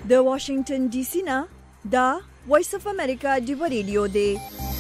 د واشنگټن ډي سي نه دا وایس اف امریکا ډیو ریډیو دی.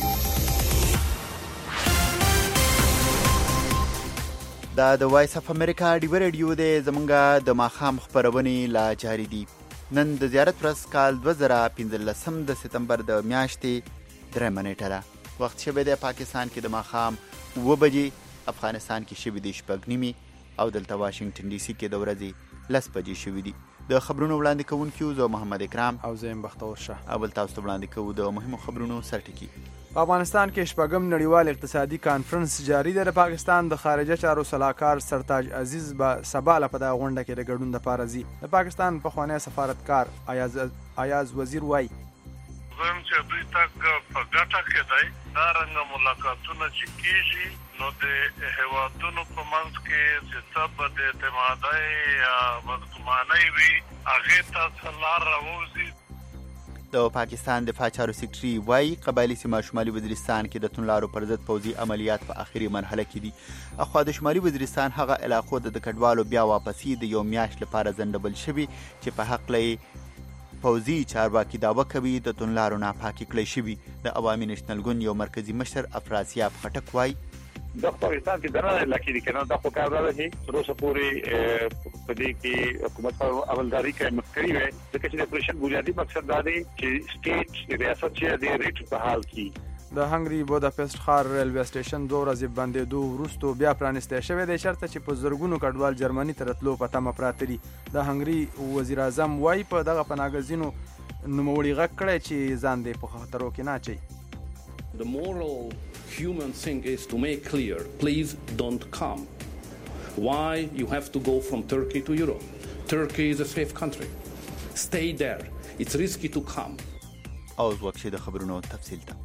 دا د وایس اف امریکا ډیو ریډیو دی. زمونږه د ماښام خپرونې لا جاری دي. نن د زیارت ورځ کال 2015 د سپتمبر د میاشتې 3 نیټه ده. وخت شوی دی پاکستان کې د ماښام 9 بجې، افغانستان کې شوی دی 8:30 او دلته واشنگټن ډي سي کې د ورځې 10 بجې شوی دی. د خبرونو وړاندې کوونکي زه محمد اکرام او زه بختور شاه. اول تاسو ته وړاندې کوو د مهمو خبرونو سرټکی. په افغانستان کې شپږم نړیوال اقتصادي کانفرنس جاری دی. د پاکستان د خارجه چارو سلاکار سرتاج عزیز به سبا له په دغه غونډه کې د ګډون لپاره ځي. د پاکستان پخوانی سفارتکار ایاز وزیر وایي زم چې دوی تک په ګټه کې دی دا رنګه ملاقاتونه چې کیږي نو د هیوادونو په منځ کې چې سب د اعتمادۍ یا بدګمانۍ وي هغې ته لار راوځي. د پاکستان دفاع چارو سکرټري وایي قبایلي سیمه شمالي وزیرستان کې د توندلارو پر ضد پوځي عملیات په آخري مرحله کې دي. اخوا د شمالي وزیرستان هغه علاقو د کډوالو بیا واپسي د یو میاشت لپاره ځنډول شوي چې په حق لې پوځي چارواکي دعوه کوي د توندلارو ناپاکي کړی شوي. د عوامي نېشنل ګوند یو مرکزي مشر افراسیاب خټک وایي د پاکستان کې دغه علاقې دي کنه د خو کار راځي تر اوسه پورې په دې کې حکومت په عملداري کې مخکري وي ځکه چې د اپریشن بنیادی مقصد دا دی چې سټیټ ریاست چې د ریټ په حال کې د هنګري بوداپست ښار ریلوے سټیشن 2 ورځې بندېدو وروسته بیا پرانیستی شوی دی چېرته چې په زرګونو کډوال جرمني ته راتلو په تمه پراته دي. د هنګري وزیر اعظم وایي په دغه پناهګزینو نوموړي غږ کړی چې ځان دی په خطرو کې نه اچوي. The moral human thing is to make clear, please don't come. Why you have to go from Turkey to Europe? Turkey is a safe country. Stay there. It's risky to come. اوس وخت د خبرونو تفصیل ته.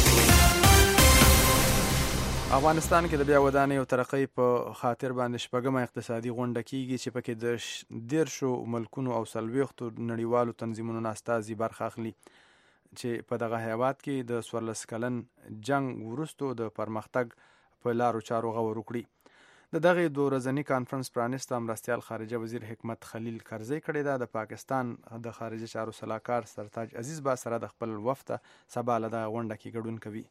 افغانستان کې د بیا ودانۍ او ترقۍ په خاطر باندې شپږمه اقتصادي غونډه کیږي چې پکې د 10 ملکونو او 40 نړیوالو تنظیمونو استازي برخه اخلي چې په دغه هیواد کې د 14 کلن جنگ وروسته د پرمختګ په لارو چارو غور وکړي. د دغه 2 ورځني کانفرنس پرانیسته مرستیال خارجه وزیر حکمت خلیل کرزی کړی ده. د پاکستان د خارجه چارو سلاکار سرتاج عزیز با سره د خپل وفد سبا له دغه غونډه کې ګډون کوي.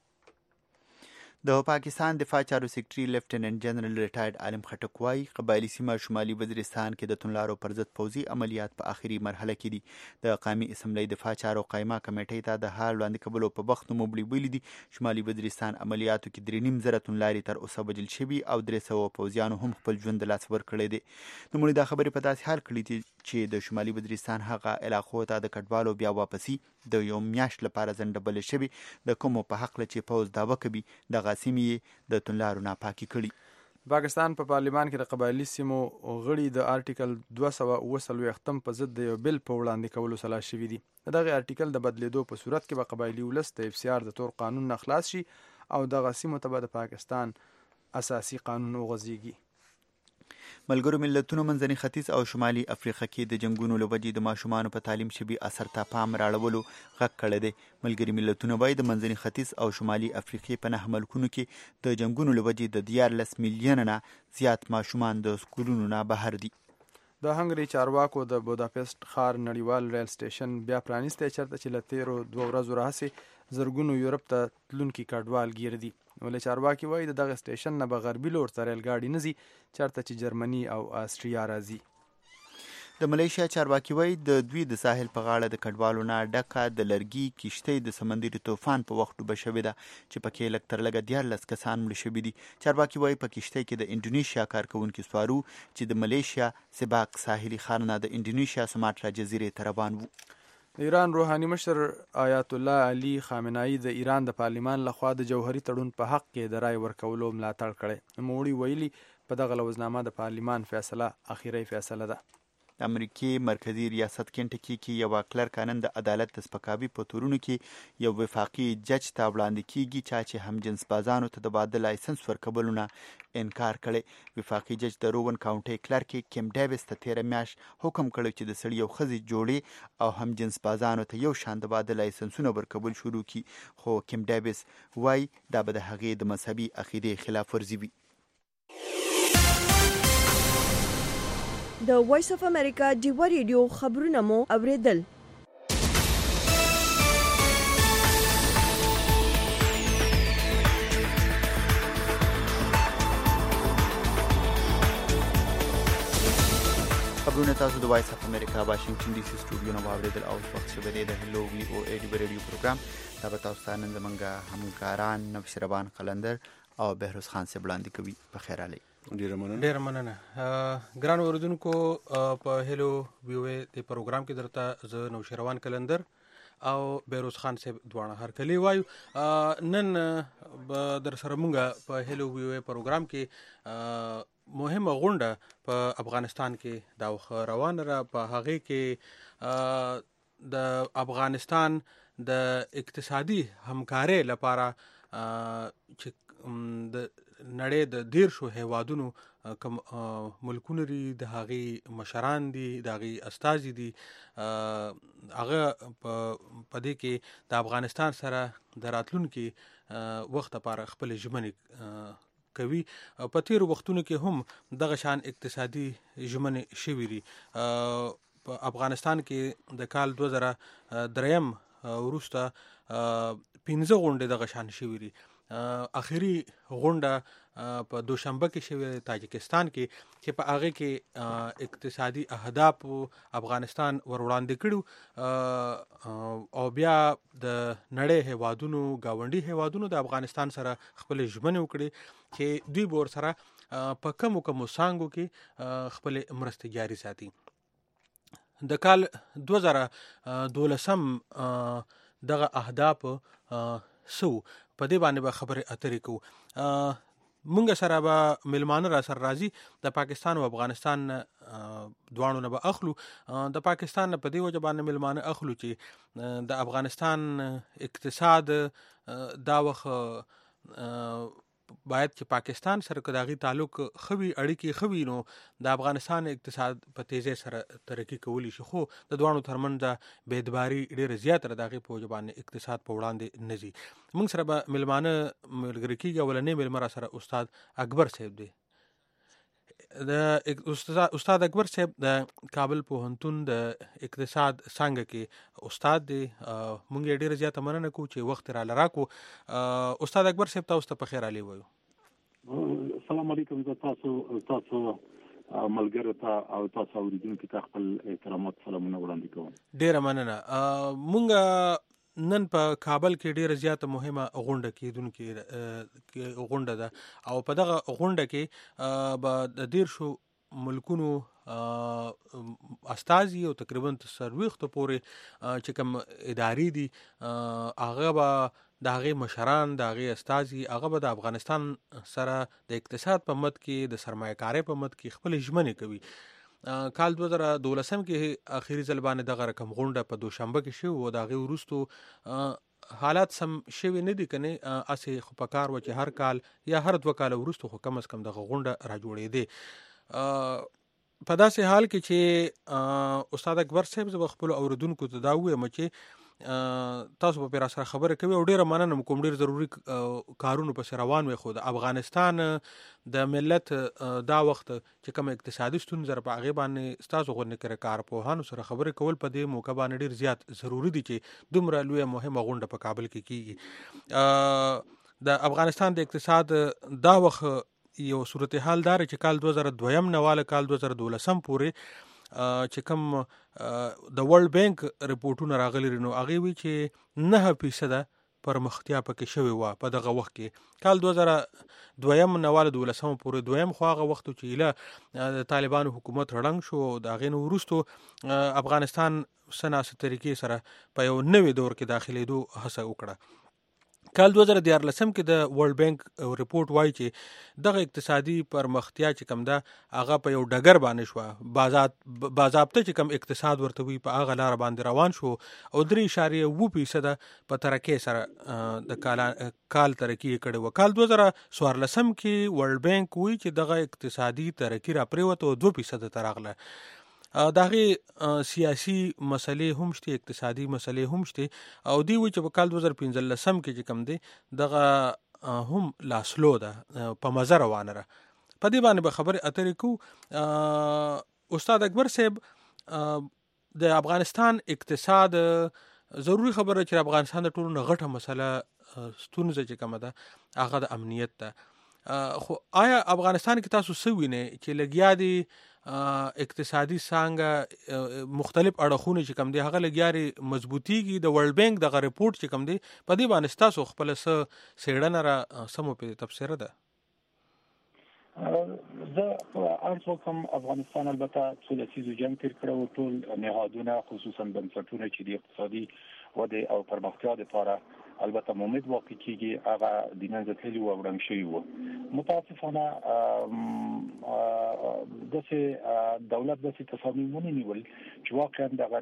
د پاکستان دفاع چارو سکرټري لیفټیننټ جنرال ریټایرډ عالم خټک وایي قبایلي سیمه شمالي وزیرستان کې د توندلارو پر ضد پوځي عملیات په آخري مرحله کې دي. د قومي اسمبلی دفاع چارو قایمه کمیټې ته د حال وړاندې کولو په وخت نوموړي ویلي دي شمالي وزیرستان عملیاتو کې 3.5 توندلاري تر اوسه وژل شوي او 300 پوځیانو هم خپل ژوند د لاس ورکړی دی. نوموړي دا خبرې په داسې حال کړي دي چې د شمالي وزیرستان هغه علاقو ته د کډوالو بیا واپسي د یو میاشت لپاره ځنډول شوي د کومو په حق له چې پوځ دعوه کوي دغه سیمې د توندلارو ناپاکي کړي. پاکستان په پارلیمان کې د قبایلي سیمو غړي د آرټیکل 240 په ضد د یو بل په وړاندې کولو سلا شوي دي. دغه آرټیکل د بدلیدو په صورت کې به قبایلي ولس د FCR د تور قانون نه خلاص شي او دغه سیمو ته به د پاکستان اساسي قانون وغځيږي. ملګرو ملتونو منځني ختیځ او شمالي افریقا کې د جنگونو له وجې د ماشومانو په تعلیم شوي اثر ته پام راړولو غږ کړی دی. ملګري ملتونه وایي د منځني ختیځ او شمالي افریقې په 9 ملکونو کې د جنگونو له وجې د 14 میلیونه نه زیات ماشومان د سکولونو نه بهر دي. د هنګري چارواکو د بوداپست ښار نړیوال ریل سټیشن بیا پرانیستی چېرته چې له تیرو 2 ورځو راهیسې زرګونو یورپ ته تلونکي کډوال ګیر دي. ولې چارواکي وایي د دغه سټیشن نه به غربي لور ته ریل ګاډي نه ځي چېرته چې جرمني او آسټریا راځي. د ملیشیا چارواکي وایي د دوی د ساحل په غاړه د کډوالو نه ډکه د لرګي کښتۍ د سمندري طوفان په وخت ډوبه شوې ده چې پکې لږ تر لږه 14 کسان مړه شوي دي. چارواکي وایي په کښتۍ کې د انډونیشیا کارکوونکي سپارو چې د ملیشیا سباق ساحلي ښار نه د انډونیشیا سوماټرا جزیرې ته روان وو. د ایران روحاني مشر آیت الله علي خامنه‌ای د ایران د پارلیمان لخوا د جوهري تړون په حق کې د رای ورکولو ملاتړ کړی. نوموړي ویلي په دغه لوزنامه د پارلیمان فیصله اخیری فیصله ده. د امریکې مرکزی ریاست کنټکی کې یو کلرک نن د عدالت د سپکاوي په تورونو کې یو وفاقي جج ته وړاندې کیږي چې هم جنس بازانو ته د واده لایسنس ورکولو نه انکار کړي. وفاقي جج د روون کاونټي کلرک کیم ډیویس ته 13 میاشت حکم کړی چې د سړي او ښځې جوړې او هم جنس بازانو ته یو شان د واده لایسنسونه ورکول شروع کړي. خو کیم ډیویس وایي دا به د هغې د مذهبي عقیدې خلاف ورزي وي. د وایس اف امریکا ډیو ریډیو خبرونه مو اوریدل. غږونه تاسو د وایس اف امریکا واشنگټن ډي سي سټوډیو نه واوریدل او وخت شوه د هلو وی او ای ډي ریډیو پروګرام دا به تاسو ته نن زمونږ همکاران نبشربان قلندر او بهروز خان سے وړاندې کوي. په خیر علي. ډیر مننه. ګران اوریدونکو په هلو وی او ای د پروګرام کې درته زه نوشیروان قلندر او بهروز خان صاحب دواړه هر کلی وایو. نن در سره مونږه په هلو وی او ای پروګرام کې مهمه غونډه په افغانستان کې دا روانه را. په هغه کې د افغانستان د اقتصادي همکارۍ لپاره چې د نړۍ د 10 هیوادونو کوم ملکونه لري د هغې مشران دي د هغې استازي دي هغه په دې کې د افغانستان سره د راتلونکي وخت لپاره خپل ژمنې کوي. په تیرو وختونو کې هم دغه شان اقتصادي ژمنې شوي دي. په افغانستان کې د کال 2003 وروسته 15 غونډې دغه شان شوي دي. اخري غونډه په دوشنبه کې شوې تاجکستان کې چې په هغه کې اقتصادي اهداف افغانستان ور وړاندې کړو او بیا د نړۍ هیوادونو گاونډي هیوادونو د افغانستان سره خپل ژمنې وکړي چې دوی به ورسره په کومو څانګو کې خپل مرستې جاري ساتي. د کال 2012 دغه اهداف سو په دې باندې به خبرې اترې کوو. مونږ سره به ملمانه را سره راځي د پاکستان او افغانستان دواړو نه به اخلو. د پاکستان په دې وجه باندې ملمانه اخلو چې د افغانستان اقتصاد دا وخت باید چې پاکستان سره که د هغې تعلق ښه وي اړیکې ښه وي نو د افغانستان اقتصاد په تیزۍ سره ترقي کولی شي. خو د دواړو ترمنځ بېاعتباري ډېره زیاته ده د هغې په وجه باندې اقتصاد په وړاندې نه ځي. موږ سره به ملمانه ملګري کېږي. اولنی ملمه را سره استاد اکبر صاحب دی. د استاد اکبر صاحب د کابل پوهنتون د اقتصاد څانګه کې استاد دی. مونږ یې ډېره زیاته مننه کوو چې وخت راله راکو. استاد اکبر صاحب تاسو ته په خیر علي وایو. السلام علیکم. تاسو ملګرو ته او تاسو اوریدونکو ته خپل احترامات سلامونه وړاندې کوم. ډېره مننه. مونږ نن په کابل کې ډیره زیاته مهمه غونډه کېدونکې غونډه ده او په دغه غونډه کې به د 10 ملکونو استازي او تقریبا 40 پورې چې کوم ادارې دي هغه به د هغې مشران د هغې استازي هغه به د افغانستان سره د اقتصاد په مد کې د سرمایه کارۍ په مد کې خپل ژمنې کوي. کال 2012 کې اخیری ځل باندې دغه رقم غونډه په دوشنبه کې شو او د هغې وروستو حالات سم شوي نه دي کنه اسې خو په کار و چې هر کال یا هر 2 کال وروستو خو کم از کم دغه غونډه را جوړېدې. په داسې حال کې چې استاد اکبر صاحب زه خپل اوریدونکو ته دا وایم چې تاسو په را سره خبره کوي او ډیره مننه کوم. ډیر ضروري کارونه پسې روان وي خو د افغانستان د ملت دا وخت چې کوم اقتصادي ستونزې په هغې باندې ستاسو غونډې کې کارپوهانو سره خبرې کول په دې موقع باندې ډیر زیات ضروري دي چې دومره لویه مهمه غونډه په کابل کې کیږي. د افغانستان د اقتصاد دا وخت یو صورتحال دار چې کال 2002 نه واله کال 2012 پورې چې کوم د ورلد بانک رپورټونه راغلي نو هغې وی چې 9% پرمختیا پکې شوې وه په دغه وخت کې. کال 2002 نه واله 12 پورې دویم خو هغه وخت چې له د طالبانو حکومت ړنګ شو د هغې نه وروستو افغانستان سناسه طریقې سره په یو نوې دور کې داخلېدو هڅه وکړه. کال 2014 کې د ورلد بانک رپورټ وایي چې دغه اقتصادي پرمختیا چې کوم ده هغه په یو ډګر باندې شوه. باضابطه چې کوم اقتصاد ورته وي په هغه لاره باندې روان شو او 3.2% په ترقۍ سره د کال ترقي یې کړې وه. کال 2014 کې ورلد بانک وایي چې دغه اقتصادي ترقي را پرېوته او 2% ته راغله. د هغې سیاسي مسلې هم شته اقتصادي مسلې هم شته او دی وایي چې په کال 2015 کې چې کوم دی دغه هم لاسلو ده په مزه روانه ده. په دې باندې به خبرې اترې کوو. استاد اکبر صاحب د افغانستان اقتصاد ضروری خبره چې افغانستان د ټولو نه غټه مسله ستونزه چې کومه ده هغه د امنیت ده. خو آیا افغانستان کې تاسو څه وینئ چې لګیا دي اقتصادي څانګه مختلف اړخونه چې کوم دي هغه لګیاري مضبوطیږي د ورلد بانک دغه ریپورت چې کوم دي په دې باندې تاسو خپل څېړنه را سمو په تفسیر ده؟ زه ارزو کوم افغانستان البته څو لسیزو جنگ تیر کړو، ټول نهادونه خصوصا بنسټونه چې د اقتصادي وده او پرمختیا لپاره البته امید واقع کیږي هغه د منځ تللی او ورنګ شوی وو. متاسفانه دغه دولت د تصمیمونه نیول چې واقعا دغه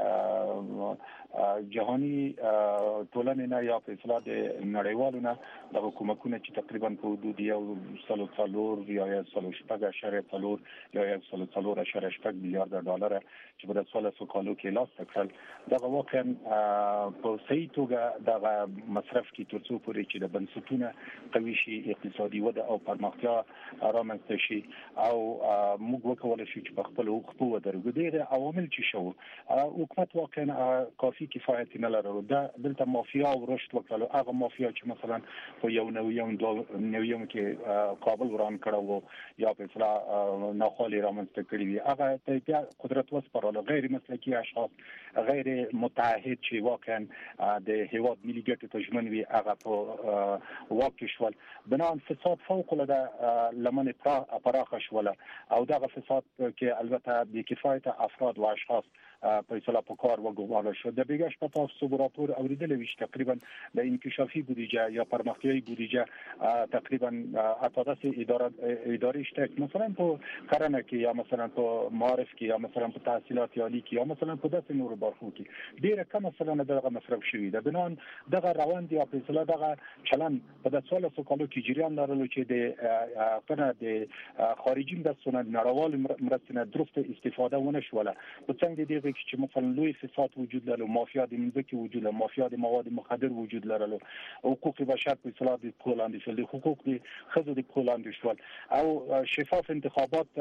د جهاني ټولنې نه یا په اصطلاح د نړیوالو نه د حکومتونو چې تقریبا په حدود یو 3.4 یا 3.4 یا 3.4 میلیارډ ډالر چې په 13 کالو کې لاس تکل دغه واقعا په صحیح توګه دغه مصرف کې تر څو پورې چې د بنسټونه قوي شي، اقتصادي وده او پرمختیا رامنځته شي او موږ وکولای شو چې په خپل حقوق ودرېږو. ډېر عوامل چې شو حکومت واقعا کافي کفایت نه لرلو. دلته مافیا او رشد وکړو. هغه مافیا چې مثلا په یو نویم کې کابل وران کړو یا په اصطلاح ناخوالي رامنځته کړی وي، هغه ته قدرت وسپارل. غیر مسلکي اشخاص غیر متعهد چې واقعا د هیواد ملي ګټې ته ژمن وي هغه په واک شول. بنان فساد فوق العاده لمن پراخه شول او دغه فساد کې البته د کفایت افراد و اشخاص په اصطلاح په کار وګمارل شو. د بیګش په تاسو راپور اوریدل وی چې تقریبا د انکشافي بودیجه یا پرمختیایي بودیجه تقریبا اتاده اداري شته، مثلا په کرنه کې یا مثلا په معارف کې یا مثلا په تحصیلات عالی کې یا مثلا په داسې نور برخو کې ډیره کم مثلا دغه مصرف شوی ده. بنان دغه روان دی په اصطلاح دغه چلن په 13 کالو کې جریان لرلو چې د پنه د خارجي مدرسونه نړیوال مرستې درسته استفاده ونه شوله. په څنګه دی چې مثلا لوی فساد وجود لري، مافیا د منځکي وجود لري، مافیا د مواد مخدر وجود لري، حقوق بشر په اصطلاح د پولاند شول، حقوق د خزو د پولاند شول او شفاف انتخابات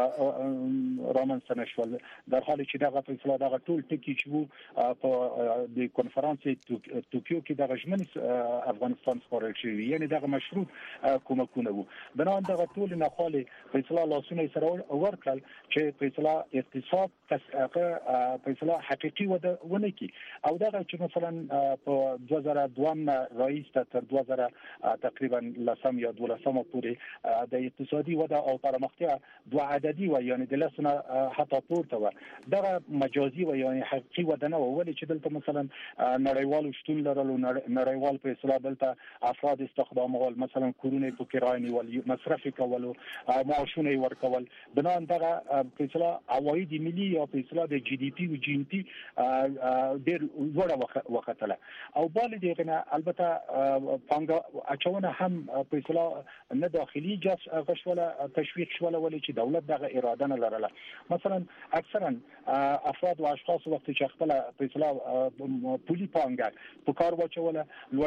رامنځته نشول. در حالی چې دغه په اصطلاح دغه ټول ټکی چې په د کنفرانس توکیو کې دغه ژمن افغانستان سپارل شوی، یعنی دغه مشروط کومکونه وو. بنان دغه ټول ناخوالي په اصطلاح لاسونه سره ورکړل چې په اصطلاح اقتصاد په اصطلاح حقيقي وده ونه کی او دغه چې مثلا په 2002 رئیس تر 2000 تقریبا لسم یا 12 پورې د اقتصادي وده او پرمختیا دوه عددي و، یعنی د لسنه حتی پورته و. دغه مجازي و یعنی حقيقي وده نه و، ولې چې دلته مثلا نړیوال شتون لرلو، نړیوال په اصطلاح دلته افراد استخدامول، مثلا کورونه په کرای نیول، مصرف کول، معاشونه ورکول. بنان دغه په اصطلاح عواید ملي یا په اصطلاح د جی ډي پی او جی ان پی ډېر وړه وختله او بل دې نه البته پانګه اچونه هم په اصطلاح نه داخلي غشوله تشویق شوله، ولې چې دولت دغه اراده نه لرله. مثلا اکثرا افراد او اشخاص وخت چې خپل په اصطلاح پولي پانګه په کار واچوله،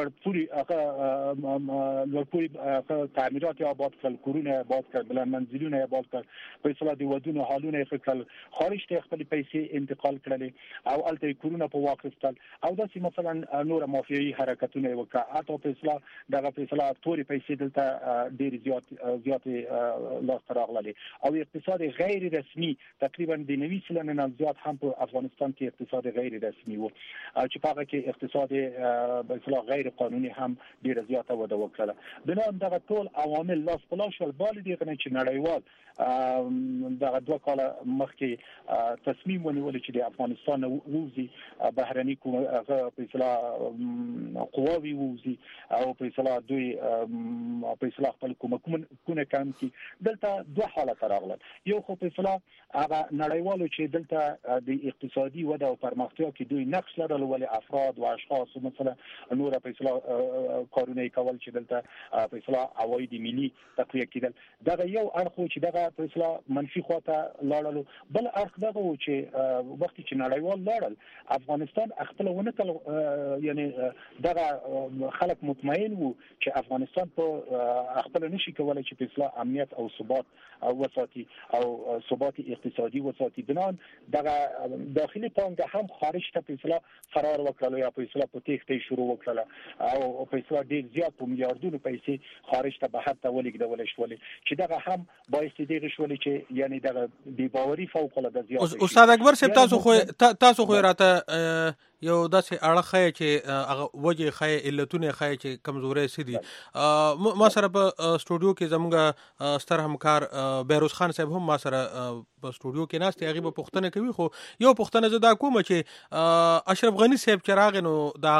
لوړ پولي تعمیرات آباد کړل، کورونه آباد کړل، بلند منزلونه آباد کړل، په اصطلاح د ودونو حالونه کړل، خارج ته خپل پیسې انتقال کړل او الته کورونه په واقعستل او داسې مثلا نور مافیایي حرکتونه وکړه. حتی په اصطلاح دغه په اصطلاح توري پیسې دلته ډېر زیات لاس راغلي او اقتصاد غیر رسمي تقریبا د 90% نه زیات هم په افغانستان کې اقتصاد غیر رسمي وو چې په هغه کې اقتصاد په اصطلاح غیر قانوني هم ډېر زیات وده وکړه. بنان دغه ټول عوامل لاس په لاس شول. بل دي چې نړیوال دغه 2 کال مخکې تصمیم ونیول چې د افغانستان ووزي بهرني په اصطلاح قواوی ووزي او په اصطلاح دوی په اصطلاح خپل کومه کم کی. دلته دوه حالات راغلل. یو خو په اصطلاح هغه نړیوالو چې دلته د اقتصادي وده او پرمختیا کې دوی نقش لرل، ولې افراد او اشخاص مثلا نور په اصطلاح کارونه کول چې دلته په اصطلاح عواید ملي تقویه کېدل. دغه یو اړخ چې دغه په اصطلاح منفي خواته لاړل. بل اړخ دغه و چې وخت چې نړیوال لاړل افغانستان خپل ونه کړ، یعنی دغه خلک مطمئن وو چې افغانستان په خپل نشي کولای چې په اصطلاح امنیت او ثبات وساتي او ثبات اقتصادي وساتي. بنان دغه داخلي پانګه هم خارج ته په اصطلاح فرار وکړل یا په اصطلاح په تېښته شروع وکړل او په اصطلاح ډېر زیات په میلیارډونو پیسې خارج ته بهر ته ولېږدول شول چې دغه هم باعث دغه شول چې یعنی دغه بې باوري فوق العاده زیات. استاد اکبر صاحب تاسو خو راته یو داسې اړه چې هغه وجه خای علتونه خای چې کمزوري سدي. ما سره په سټوډیو کې زموږ ستر همکار بیروز خان صاحب هم ما سره په سټوډیو کې ناست هغه په پښتنه کوي، خو یو پښتنه زدا کوم چې اشرف غنی صاحب چراغ نو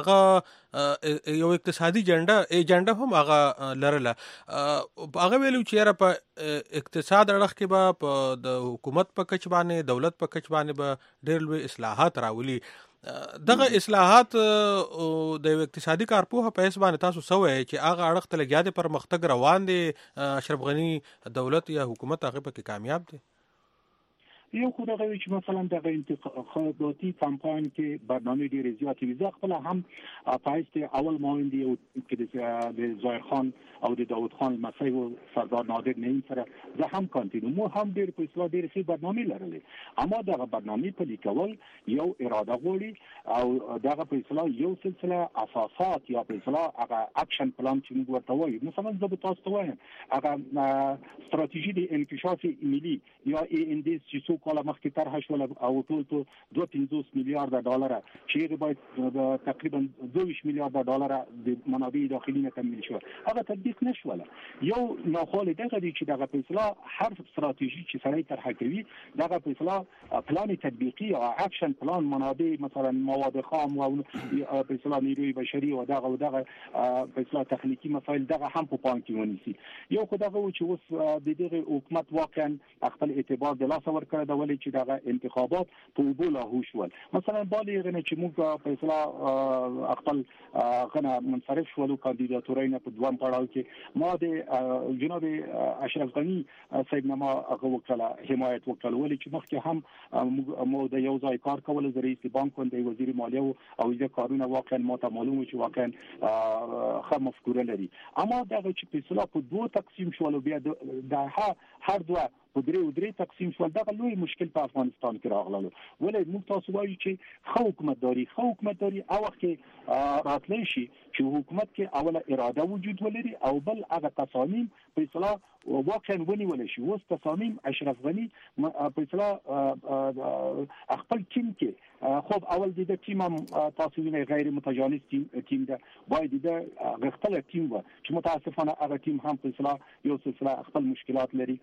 داغه یو اقتصادي ایجنډا هم هغه لرله. هغه ویلو چې را په اقتصاد اړه کې به په د حکومت په کچ باندې دولت په کچ باندې به ډېر لوی اصلاحات راولي. دغه اصلاحات د اقتصادي کارپوه په حساب باندې تاسو سوې چې هغه اړه ته لګیا دي پرمختګ روان دي، اشرف غنی دولت یا حکومت هغه په کې کامیاب دي؟ یو خو دغه چې مثلا د انتخاباتي کمپاین کې برنامه ډېرې زیاتې وي. زه خپل هم پایسته اول معاون دی چې د ظاهر خان او د داود خان مسای او سردار نادر نعیم سره زه هم کانټینو مو هم ډېر په اصلاح ډېر ښه برنامه لرلې، اما دغه برنامه په لیکول یو اراده غواړي او دغه په اصلاح یو سلسله اساسات یا په اصلاح هغه اکشن پلان چې موږ ورته وایو. مثلا زه به تاسو ته وایم هغه ستراتیژي د انکشاف ملي یا ANDS چې کاله مخکې طرح شول او ټول ته 2.5 میلیارډ ډالر چې باید تقریبا 22 میلیارډ ډالر د منابع داخلي نه تامین شو، هغه تطبیق نشول. یو ناخوالې دغه دی چې دغه په اصلاح هر استراتیژي چې سړی طرح کوي دغه په اصلاح پلان تطبیقي او اکشن پلان منابع مثلا مواد خام او په اصلاح نیروی بشري او دغه په اصلاح تخنیکی مسایل دغه هم په پام کې ونیسي. یو خو دغه چې اوس د دغه حکومت واقعا خپل اعتبار د لاس ورکړ د ولې چې دغه انتخابات په بوله هوشول. مثلا بالغ نه چې موږ په اصلاح خپل غنا منصرف شول کاندیداتورین په دوام پړاو کې ما د جناب اشرف غنی صاحب نما هغه وکړه حمایت وکړه ولې چې مخکې هم مو د یو ځای کار کول د رئیس بانک او د وزیر مالیه او د کارونه واقعا ماته معلومه چې واقعا خه مفکوره لري. اما دغه چې په اصلاح په دوه تقسیم شول بیا د هر دوه په درې تقسیم شول دغه لوی مشکل په افغانستان کې راغله. ولې موږ تاسو وایو چې خو حکومتداري او وخت کې راتلی شي چې حکومت کې اوله اراده وجود ولري او بل هغه تصامیم په اصلاح واقعا ونیول شي. اوس تصامیم اشرف غنی په اصلاح خپل ټیم کې خب اول د ټیم هم تاسو وینئ غیر متجانس ټیم ده، باید د غختل ټیم و چې متاسفانه هغه ټیم هم په اصلاح یو سلسله خپل مشکلات لري.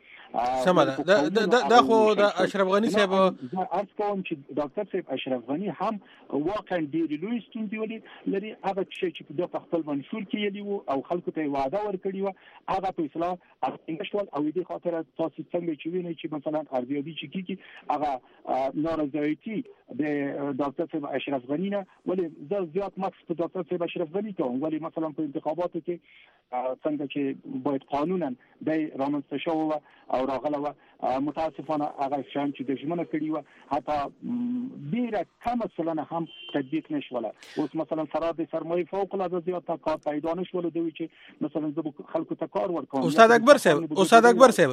دا خو د اشرف غنی صاحب ارز کوم چې ډاکټر صاحب اشرف غنی هم واقعا ډېر لوی ستونزې لري. هغه چې د خپل منشور کې یلی وو او خلکو ته وعده ورکړی و هغه په اصلاح انګشتول او دې خاطر تاسو څنګه چې وینئ چې مثلا ارزیابي چې کیږي هغه نارضایتي د ډاکټر صاحب اشرف غنی نه ولې زه زیات مکس په ډاکټر صاحب اشرف غنی کوم ولې مثلا په انتخاباتو کې څنګه چې باید قانونا د رامنځته شو او راغله متاسفانه هغه شان چې د ژمنه کړی و حتی ډیره کم سلنه هم تطبیق نشوله. اوس مثلا فراد سرمایه فوق العاده زیات کار پیدا نشول دوی چې مثلا د خلکو ته کار ورکوم. استاد اکبر صاحب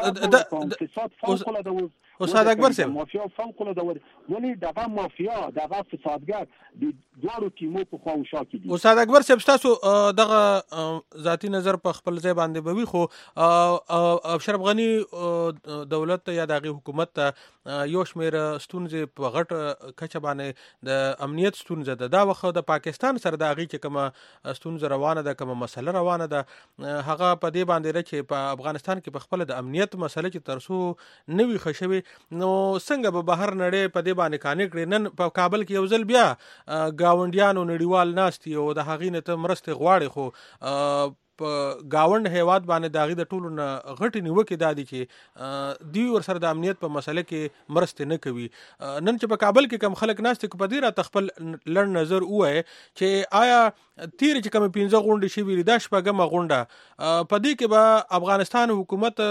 مافیا فوق العاده ولې دغه مافیا دغه فسادګر د دوړو ټیمو په خوا او شا کې دي. استاد اکبر صاحب تاسو دغه ذاتی نظر په خپل ځای باندې بوي خو اشرف غنی دولت یا دغه حکومت ته یو شمیر ستونزې په غټ کچه باندې د امنیت ستونزه ده. دا وخت د پاکستان سره د هغې چې کومه ستونزه روانه ده کومه مسله روانه ده هغه په دې باندې چې په افغانستان کې په خپل د امنیت مسله چې ترسو نوي خشوي نو څنګه به بهر نړۍ په دې باندې کانې کړي. نن په کابل کې یو ځل بیا گاونډیانو نړیوال ناستي او د هغې نه ته مرستې غواړي خو په گاوند هیواد باندې داغي د ټولو نه غټ نیوکې دادي چې دوی ور سره د امنیت په مسله کې مرسته نه کوي. نن چې په کابل کې کم خلک ناست کو په دې را تخپل لړ نظر وای چې آیا تیر چې کوم 15 غونډې شي ویل دا شپږم غونډه په دې کې به افغانستان حکومت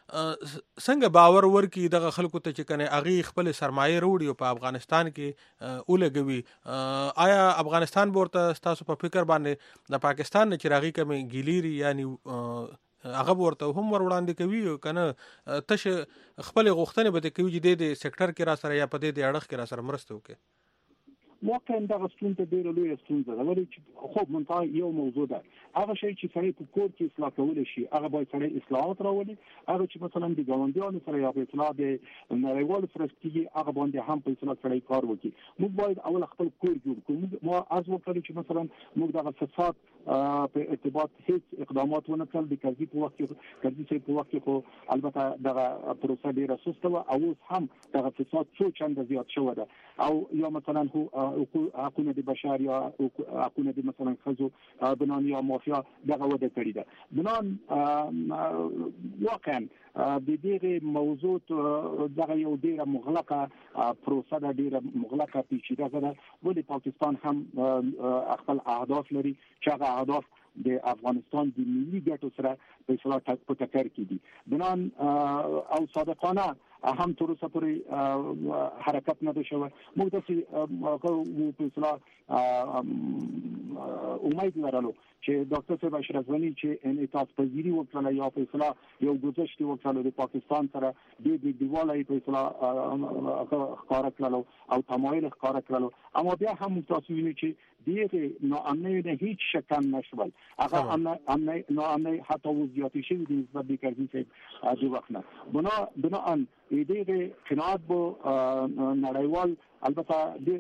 څنګه باور ورکي دغه خلکو ته چې کنه اغي خپل سرمایه وروړي او په افغانستان کې اولګوي؟ آیا افغانستان ورته تاسو په فکر باندې د پاکستان نه چراغي کمی ګیلیری یعنی هغه ورته هم ور وړاندې کوي کنه تش خپل غوښتنه به کوي چې د سېکټر کې را سره یا په دې اړه کې را سره مرسته وکړي؟ واقعا دغه ستونزه ډېره لویه ستونزه ده، ولې چې خو منتها یو موضوع ده، هغه شی چې سړی په کور کې اصلاح کولی شي هغه باید سړی اصلاحات راولي، هغه چې مثلا د ګاونډیانو سره یا په اصلاح د نړیوالو سره کېږي هغه باندې هم په اصلاح سړی کار وکړي. موږ باید اول خپل کور جوړ کړو. ما عرض وکړ چې مثلا موږ دغه فساد په ارتباط هیڅ اقدامات ونه کړل. د کرزي په وخت کې خو البته دغه پروسه ډېره سسته وه او اوس هم دغه فساد څو چنده زیات شوی ده، او یا مثلا حقوق د بشر یا حقوق د مثلا خزو بنان یا مافیا دغه وده کړی ده. بنان واقعا د دې موضوع دغه یو ډیره مغلقه پروسه ده، ډیره مغلقه پیچیده ده، ولې پاکستان هم خپل اهداف لري چې هغه اهداف د افغانستان د ملي ګټو سره په اصطلاح په ټکر کې دي. بنان او صادقانه هم تر اوسه پورې حرکت نه دی شوی. موږ داسې په اصطلاح امید لرلو چې ډاکټر صاحب اشرف غني چې انعطاف پذیری وکړه یا په اصطلاح یو گذشت وکړه د پاکستان سره د دیواله په اصطلاح ښکار کړلو او تمایل ښکار کړلو، اما بیا هم تاسو وینئ چې دغه ناامنۍ نه هیڅ شک نشول. هغه ناامنۍ حتی وضعیتي شوی د نسبت د کرزي صاحب د وخت نه بناءً دغه قناعت به نړیوال البته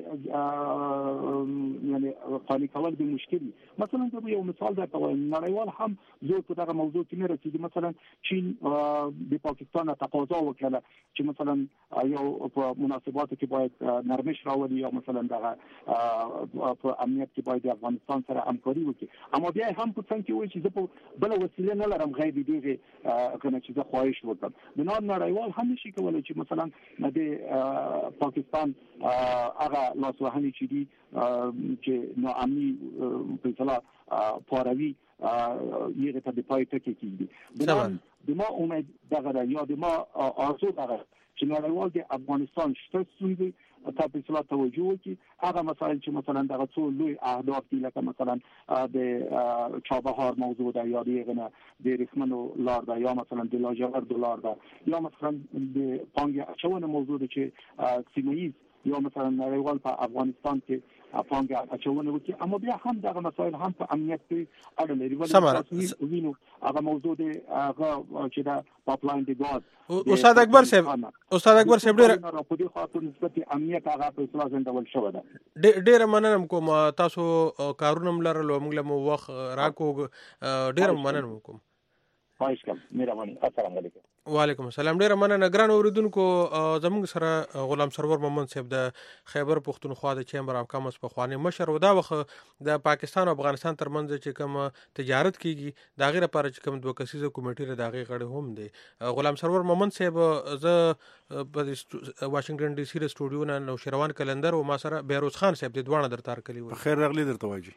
یعنی قانع کول به مشکل. مثلا زه یو مثال درته وایم، نړیوال هم زه په دغه موضوع کې نه رسیدي. مثلا چین د پاکستان تقاضا وکړه چې مثلا یو په مناسباتو کې باید نرمش راولي یا مثلا دغه په امنیت کې باید افغانستان سره همکاري وکړي، اما بیا هم په څنګه کې وایي چې زه په بل وسیله نه لرم غیر دغه کنه چې زه خواهش وکړم. بنان نړیوال هم نشي کولای چې مثلا د پاکستان هغه لاسوهنې چې دي چې ناامني په اصطلاح پاروي یې ته د پای ټکی کېږي. د ما امید دغه یا د ما آرزو دغه چې نړیوال د افغانستان شته ستونزې ته په اصطلاح توجه وکړي. هغه مسایل چې مثلا دغه څو لوی اهداف دي لکه مثلا د چابهار موضوع ده یا د ریسمنو لار ده یا مثلا د لاجورد لار ده یا مثلا د پانګې اچونه موضوع ده چې سیمه ایز یا مثلا نړیوال په افغانستان کې پانګه اچونه وکړي، اما بیا هم دغه مسایل هم په امنیت کې اړه لري. ولې وینو هغه موضوع دی هغه چې دا پایپلاین دی ګاز استاد اکبر صاحب ډېر په دې خاطر نسبت امنیت هغه په اصطلاح ځندول شوی ده. ډېر مننه کوم تاسو کارونه ملرلو موږ له وخت راکوګ ډېر مننه کوم. خواهش کوم، مهرباني. السلام علیکم. وعلیکم السلام. ډیره مننه ګران اوریدونکو. زموږ سره غلام سرور محمد صاحب د خیبر پښتونخوا د چیمبر اف کامرس په خوانی مشر و دا وخت د پاکستان او افغانستان ترمنځ چې کوم تجارت کیږي دا غیر لپاره چې کوم دوه کسیزه کمیټې له داغه غړي هم دي. غلام سرور محمد صاحب ز په واشنگټن ډي سي سټوډیو نه نو شروان کلندر او ما سره بیروز خان صاحب د دوانه درتار کلی و. خیر راغلی درته واجی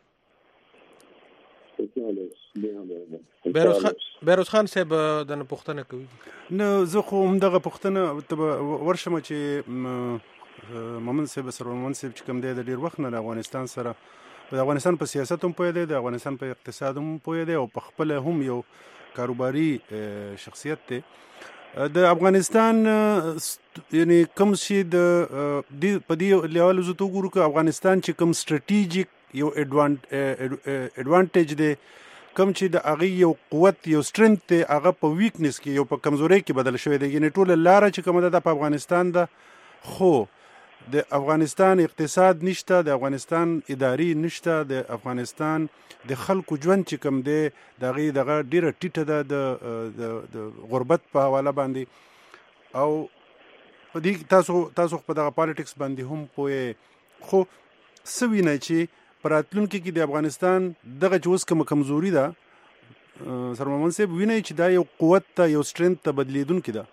بیروز خان صاحب د پښتنه کوي. نو زه خو هم دغه پښتنه ورشم چې محمد صاحب سره محمد صاحب چې کوم دی د ډیر وخت نه افغانستان سره د افغانستان په سیاست هم پوهه دی، د افغانستان په اقتصاد هم پوهه دی او په خپل هم یو کاروباري شخصیت دی. د افغانستان یعنی کوم شي د په دې لیول زه تو ګورو چې افغانستان چې کوم سټریټیجیک یو ایڈوانټیج دی، کوم چې د هغه یو قوت یو سترنث دی هغه په ویکنس کې یو په کمزوري کې بدل شوی دی. یعنی ټول لار چې کومه ده په افغانستان ده، خو د افغانستان اقتصاد نشته، د افغانستان اداري نشته، د افغانستان د خلکو ژوند چې کوم دی دغه ډیره ټیټه ده د غربت په حواله باندې. او په دې تاسو په دغه پالیټکس باندې هم پوهه، خو سوینه چې پراتلونکو کې د افغانستان دغه چې اوس کوم کمزوري ده سر محمد صاحب ویني چې دا یو قوت ته یو سترنث ته بدلیدونکې ده.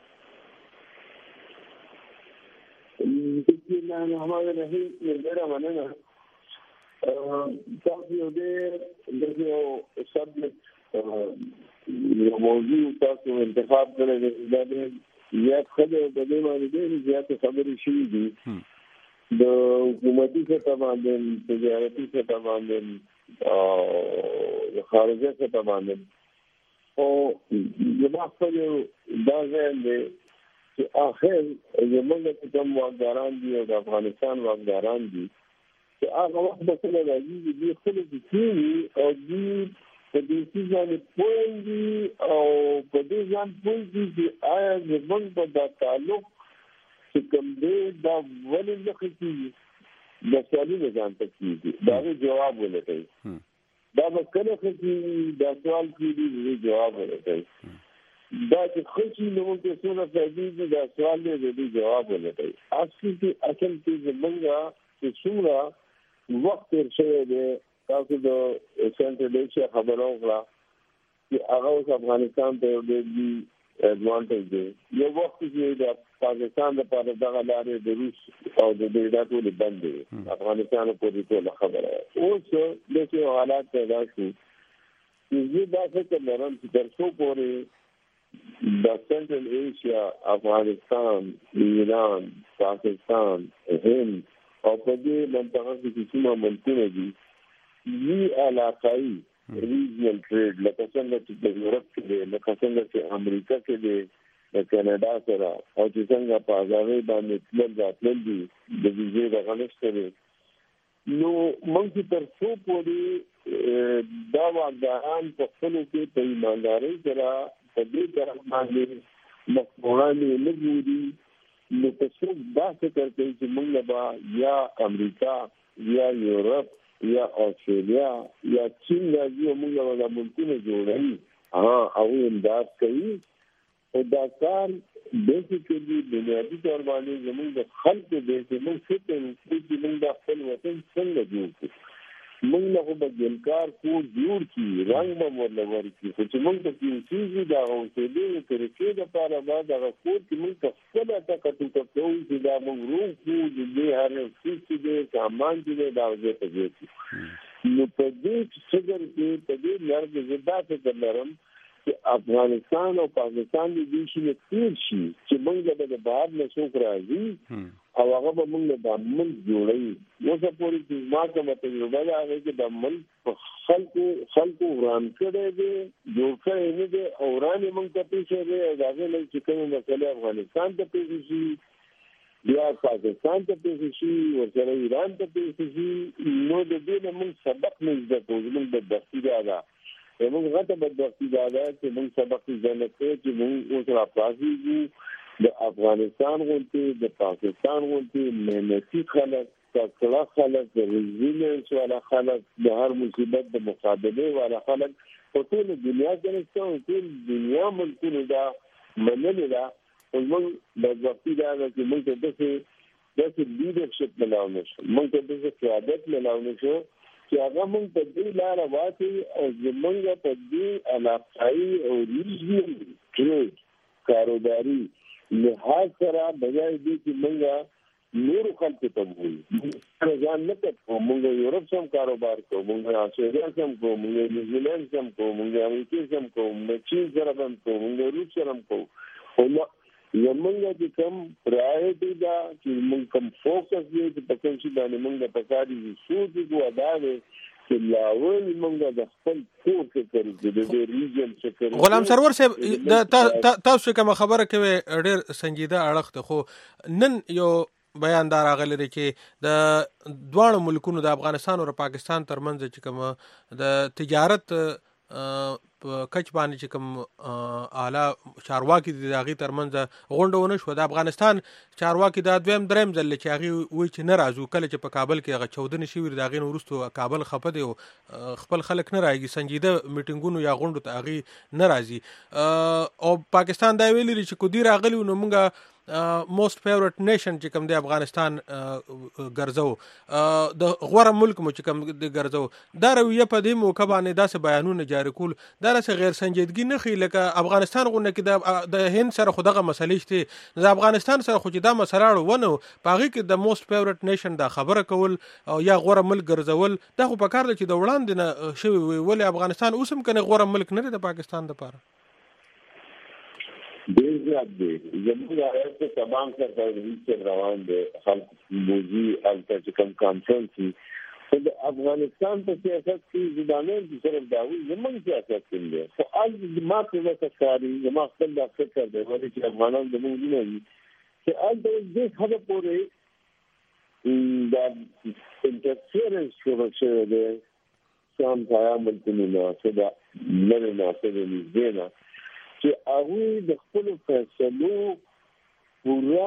بسم الله الرحمن الرحیم. ډېره مننه. تاسو یو ډېر یو سبجیکټ یو موضوع تاسو انتخاب کړی دا دی یا خبره په دې باندې ډېرې زیاتې خبرې شوي دي د حکومتي سطح باندې تجارتي سطح باندې او د خارجه سطح باندې او زما خپل دا ځای دی چې آخر زموږ کوم واکداران دي او د افغانستان واکداران دي چې هغه وخت به کله راځي چې دوی خلک کېږي او دوی په دې ځان پوهېږي او په دې ځان پوهېږي چې آیا زموږ په دا تعلق چې کوم دی دا ولې نه ښه کېږي دا سوالونه ځان ته کېږي د هغې جواب ولټوي دا به کله ښه کېږي دا سوال کېږي د دې جواب ولټوي دا چې ښه شي نو موږ ته څومره فایدې دي دا سوال دی د دې جواب ولټوي اصل کې زموږ چې څومره وخت تېر شوی دی تاسو د سنټرل ایشیا خبره وکړه چې هغه اوس افغانستان ته یو ډېر لوی ایډوانټیج دی یو وخت چې د پاکستان لپاره دغه لارې د روس او د دې دا ټولې بند دي افغانستان پورې ټوله خبره اوس داسې حالات پیدا شو چې زه دا فکر لرم چې تر څو پورې د سنټرل ایشیا افغانستان ایران پاکستان هند او په دې منطقه کې کومه ملکونه دي وی علاقائی ریجنل ټریډ لکه څنګه چې د یورپ کې دی لکه څنګه چې امریکا کې دی د کاناډا سره او چې څنګه په ازادۍ باندې تلل دي د ویزې د غنښت دی نو موږ تر څو پورې دا واکداران په خپلو کې په ایماندارۍ سره په دې طرف باندې مخوړانې نه ګوري نو که څوک دا فکر کوي چې موږ به یا امریکا یا یورپ یا استرالیا یا چین راځي او موږ به ملکونه جوړوي او امداد کوي او دا کار بیسیکلی بنیادي طور باندې زموږ د خلکو دی چې موږ فکر وکړو چې موږ د خپل وطن څنګه جوړ کړو موږ نه خو به ګلکار کور جوړ کړي رنګ به ورله ورکړي خو چې موږ ته چې اوسېږي د هغه اوسېدو د طریقې دپاره به دغه کور کې موږ ته خپله ټکه ټوکه کوو چې دا موږ روغ کړو د دې هر یو څیز چې دی سامان چې دی دا ځای ته ځای کړو نو په دې فکر کې په دې لړ کې زه دا فکر لرم چې افغانستان او پاکستان د دې شي نه تېر شي چې موږ به د بهر نه څوک راځي او هغه به موږ د ملک جوړوي اوسه پورې چې ما کومه تجربه ده هغې کې د ملک په خلکو وران کړی دی جوړ کړی نه دی او وران یې موږ ته پېښی دی او د هغې نه چې کومې مسلې افغانستان ته پېښې شي یا پاکستان ته پېښې شي ورسره ایران ته پېښې شي نو د دې نه موږ سبق نه زده کوو زموږ بدبختي دا ده موږ غټه بدبختي دا ده چې موږ سبق زده نه کوو چې موږ اوس راپاڅېږو د افغانستان غونډې د پاکستان غونډې محنتي خلک تکړه خلک د ریزیلینس والا خلک د هر مصیبت د مقابلې والا خلک په ټول دنیا کې نشته او ټول دنیا ملکونه دا منلې ده او موږ بدبختي دا ده چې موږ ته داسې لیډرشپ ملاو نه شو موږ ته داسې قیادت ملاو نه شو چې هغه موږ په دې لاره واچوي او زموږ په دې علاقایي او ریجنل ټریډ کاروباري لحاظ سره بجای دې چې موږ نور خلکو ته وایو ځان نه کوو موږ یورپ سم کاروبار کوو موږ استرالیا سم کوو موږ نیوزیلند سم کوو موږ امریکا سم کوو موږ چین سره هم کوو موږ روس سره هم کوو نو زموږ چې کوم پرایورټي ده چې موږ کوم فوکس دی چې په کوم شي باندې موږ د پکاري سوچ کوو دا دی چې لاول موږ د خپل کور کې کوو د دې ریجن څخه غلام سرور صاحب تاسو کوم خبره کوي ډېر سنجیده اړخ ته خو نن یو بیان دار غلې کې د دوه ملکونو د افغانستان او پاکستان ترمنځ چې کوم د تجارت کچ باندې چې کوم اعلی چارواکي د هغې ترمنځ غونډه ونه شوه د افغانستان چارواکي دا دویم دریم ځل چې هغې وایي چې نه راځو کله چې په کابل کې هغه چاودنې شوي د هغې نه وروستو کابل خفه دی او خپل خلک نه راځي سنجیده میټینګونو یا غونډو ته هغې نه راځي او پاکستان دا ویلي چې کو دوی راغلي نو موږ موست فیورټ نیشن چې کوم د افغانستان ګرځو د غوره ملک مو چې کوم د ګرځو دا رویه په دې موقع باندې داسې بیانونه جاری کول دا داسې غیر سنجیدګي نه خي لکه افغانستان غونه کې د هند سره خو دغه مسلې شته د افغانستان سره خو چې دا مسله اړونه په هغې کې د موست فیورټ نیشن دا خبره کول او یا غوره ملک ګرځول دا خو په کار ده چې د وړاندې نه شوي وي ولې افغانستان اوس هم کنه غوره ملک نه دی د پاکستان دپاره ډېر زیات دی زموږ هیات ته تمام سره ریسر روان دی خلک موزي هلته چې کوم کانفرنس وي خو د افغانستان په سیاست کې زدانه چې صرف داوي زموږ سیاست کې دی خو هلته ما په وسه ښکاري زما خپل دا فکر دی ولې چې افغانان زموږ نه وي چې هلته دې حده پورې دا انټرفیرنس شروع شوی دی سام ځایه ملکونو نه څه دا لرې نه څه د نږدې نه چې هغوی د خپلو فیصلو پوره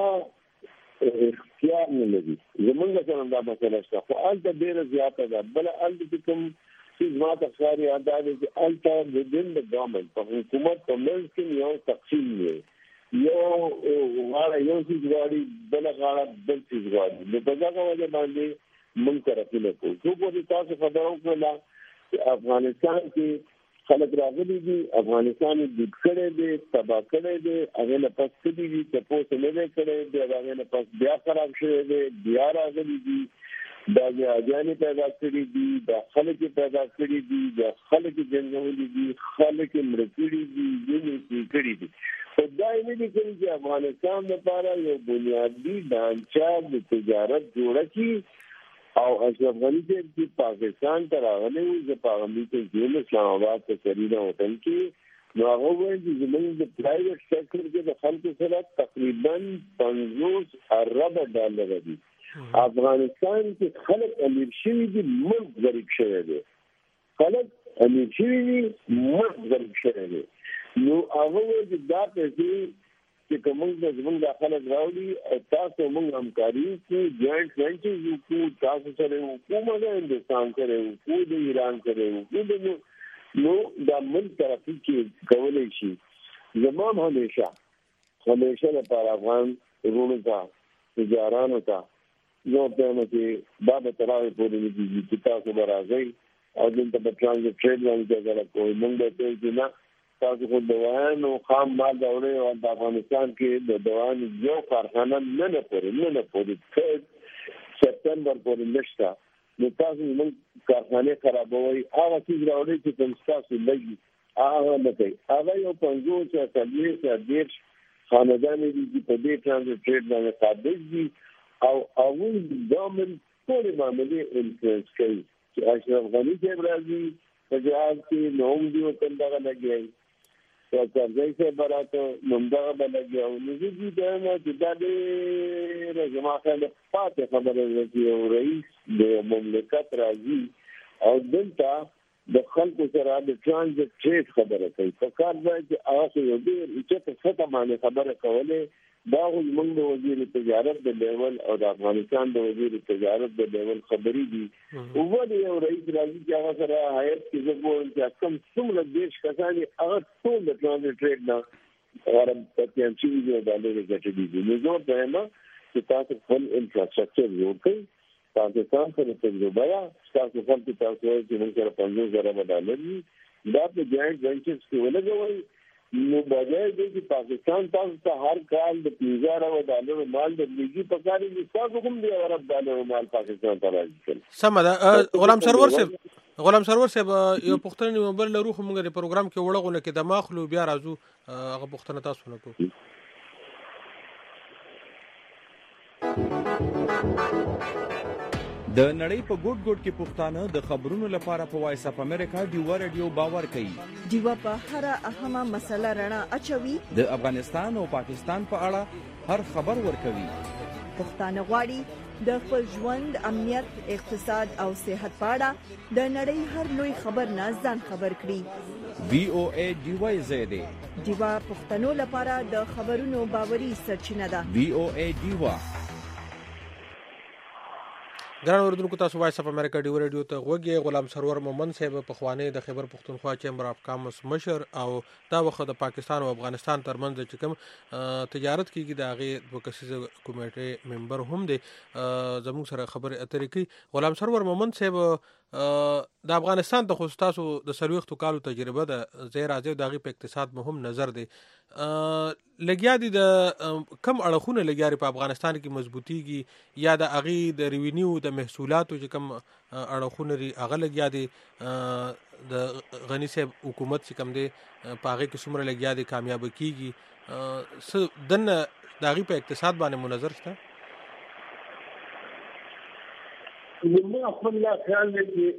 اختیار نه لري زمونږ سره دا مسله شته خو هلته ډېره زیاته ده بله هلته چې کوم څیز ما ته ښکاري دا دی چې هلته ودین د ګورمنټ په حکومت په منځ کې یو تقسیم دی یو غاړه یو څیز غواړي بله غاړه بل څیز غواړي نو په دغه وجه باندې موږ ترقي نه کوو څو پورې تاسو خبره وکړله چې افغانستان کې خلک راغلي دي افغانستان یې ډوب کړی دی تباه کړی دی هغې نه پس کړي دي تپوس یې نه دی کړی د هغې نه پس بیا خراب شوی دی بیا راغلي دي دا جهادیانې پیدا کړي دي دا خلک یې پیدا کړي دي دا خلک یې جنګولي دي خلک یې مړه کړي دي وینې یې کړي دي خو دا یې نه دي کړي چې افغانستان لپاره یو بنیادي ډانچه د تجارت جوړه کړي او اشرف غني چې پاکستان ته راغلی و زه په هغه میټینګ کې اسلام آباد په سرینا هوټل کې نو هغه وویل چې زموږ د پرایویټ سیکټر کې د خلکو سره تقریبا 50 ارب ډالر دي افغانستان کې خلک امیر شوي دي ملک غریب شوی دی خلک امیر شوي دي ملک غریب شوی دی نو هغه وویل چې دا پیسې چې کومنګ د زمونږ داخله راوړي او تاسو موږ همکاري کوو جوائنټ وینچرز وکړو تاسو سره وکړو د هندوستان سره وکړو د ایران سره وکړو نو دا ملک ترقي کولی شي زما همیشه لپاره افغان وروڼو ته تجارانو ته زه وایم چې دا به تر هغې پورې نه کېږي چې تاسو به راځئ او دلته به ټرانزیټ ټریډ باندې جګړه کوئ موږ به ته چې نه تاسو خو دوایانو خام مال راوړئ او د افغانستان کې د دوایانو یو کارخانه نه پورې سپتمبر پورې نشته نو تاسو زموږ کارخانې خرابوئ هغه څیز راوړئ چې کوم ستاسو لږي هغه نه کوي هغه یو 50 30 خاندانې دي چې په دې ټرانزیټ ټریډ باندې قابل دي او هغوی د ګورمنټ ټولې معاملې انفلوئنس کوي چې اشرف غني صاحب راځي په جهاز کې نو هم دي ورته دغه لګي کرزی صاحب راته نو دغه به لګي نو زه دې وایم چې دا ډېره زما خیال پاتې خبره ده چې یو رئیس د مملکت راځي او دلته د خلکو سره د ټرانزیټ ټریډ خبره کوي په کار دی چې هغه یو ډېر اوچته سطح باندې خبره کولې دا زموږ د وزیر تجارت د لیول او د افغانستان د وزیر تجارت د لیول خبرې دي ولې یو رئیس راځي چې هغه سره هیات کې زه ګورم چې کوم څومره دېرش کسان هغه ټول د ټرانزیټ ټریډ نه غواړم پاتې شوي دي او ډالرې ګټلي دي نو زه ورته وایم چې تاسو خپل انفراسټرکچر جوړ کړئ پاکستان سره تجربه ده ستاسو خلکو تاسو وایي چې موږ سره 50,000 ډالر دي دا په جاینټ وینچرز کې ولګوئ نو بجای دی چې پاکستان تاسو ته هر کال د 15,000 مال د لګي په کار دي تاسو کوم دی ارب ډالر مال پاکستان ته راځي سم ده غلام سرور صاحب یو پښتني موبایل لرو خو موږ د پروګرام کې وړغونه کې د ماخلو بیا راځو هغه پښتنه تاسو نه کوو د نړۍ په ګوټ ګوټ کې پښتانه د خبرونو لپاره په وایس اپ امریکا ډیوا رادیو باور کوي ډیوا په هر اهمه مسله رڼا اچوي د افغانستان او پاکستان په اړه هر خبر ورکوي پښتانه غواړي د خپل ژوند امنیت اقتصاد او صحت په اړه د نړۍ هر لوی خبر نه ځان خبر کړي VOA ډیوا زیاده ډیوا پښتنو لپاره د خبرونو باوري سرچینه ده VOA ډیوا ګران اوردونکو تاسو وایس اپ امریکا ډیو رادیو ته غوږی غلام سرور مومن صاحب په خوانې د خیبر پختونخوا چیمبر اف کامرس مشر او دا وخت د پاکستان او افغانستان ترمنځ چې کوم تجارت کیږي د هغه د کسیزه کمیټې ممبر هم دي زموږ سره خبرې اترې کوي غلام سرور مومن صاحب د افغانستان ته خو ستاسو د څلوېښتو کالو تجربه ده، ځای راځي د هغې په اقتصاد مو هم نظر دی. لګیا دي د کم اړخونه لګیا دي په افغانستان کې مضبوطیږي، یا د هغې د ریونیو د محصولاتو چې کم اړخونه دي هغه لګیا دي، د غني صاحب حکومت چې کم دی په هغې کې څومره لګیا دي کامیابه کېږي، څه دننه د هغې په اقتصاد باندې مو نظر شته؟ زما خپل دا خیال دی چې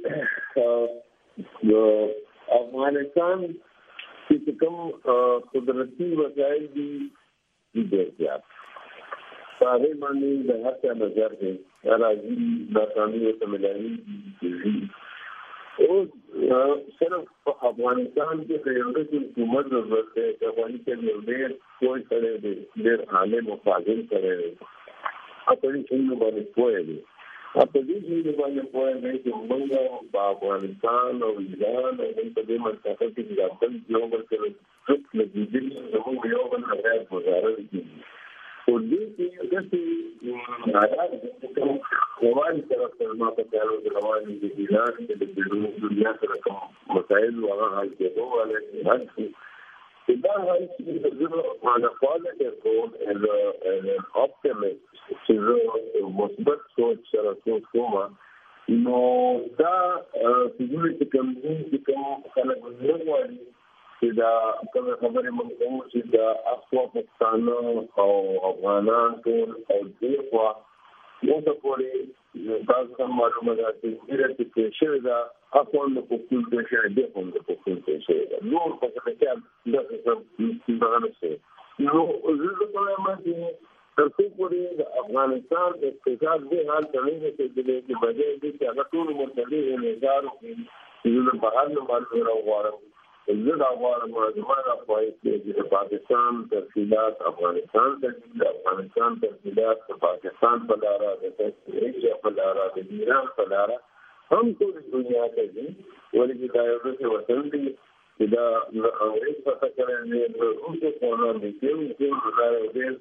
د افغانستان چې کوم قدرتي وسایل دي ډېر زیات په هغې باندې د هر چا نظر دی، راځي ناکامي ورته ملایي. اوس صرف په افغانستان کې د یو ډول حکومت ضرورت دی چې افغاني کې یو ډېر پوه سړی دی، ډېر عالم او فاضل سړی دی، په دې شیانو باندې پوه دی. په دې شیانو باندې پوه دی چې موږ په افغانستان او ایران او په دې منطقه کې د خپل یو بل سره څوک لګېدلي زموږ یو بل غیر ګزاره دي. په دې کې داسې حالات رواني طرف ته ما په خیال کې رواني دي چې ایران کې د دنیا سره کوم مسایل هغه حل کېدو والا دي. دا حل چې زه معنا خواله کوم ان optimist چې مثبت سوچ سره سوچ کوم، نو دا چې کوم خلک وایي چې دا کومه خبره موږ کوو چې دا اقوا پښتانه او افغانان ټول او دې خوا یو څه پورې تاسو معلومه ده چې چې شوی دا اقوا د پښتون د شهر د پښتون د شهر نور په څه کې دا څه نشي. نو زه په ما چې تر څو پورې د افغانستان اقتصاد د حال څنګه چې د بجې د هغه ټول مرتبه نظر چې د بهر نه باندې راوړم زه دا غواړم چې ما دا وایي چې د پاکستان تفصیلات افغانستان ته د افغانستان تفصیلات د پاکستان په لاره د ایشیا په لاره د ایران په لاره هم ټول دنیا ته دي، ولې دا یو څه وطن دی چې دا انګریز په تکره نه روسو په نوم دی چې دا یو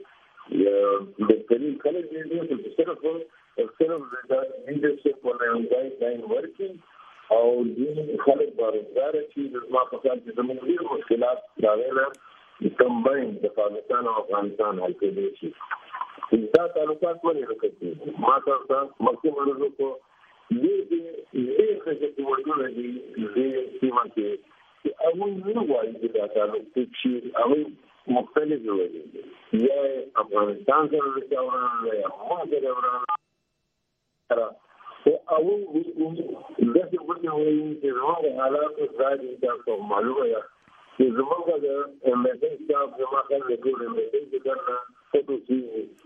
د کلی کله دې چې صرف د لیدرشپ په نوم ځای ورکړي او دې خلک باندې چې ما په خیال کې زموږ ډېر مشکلات راغلي کمباین د پاکستان او افغانستان حل کېدی شي. دا تعلقات ولې راکړي ما تاسو مخکې ورغلو کو دې څه چې ورته دي دې سیمه کې او نو وایي چې دا تعلق چې او مختلف وي یا افغانستان سره راځي یا ما سره راځي او دغه وجه وایي چې زموږ حالات راځي تاسو معلومه ده چې زموږ د امریکا د ماخذ له ټول امریکا د څخه څه چې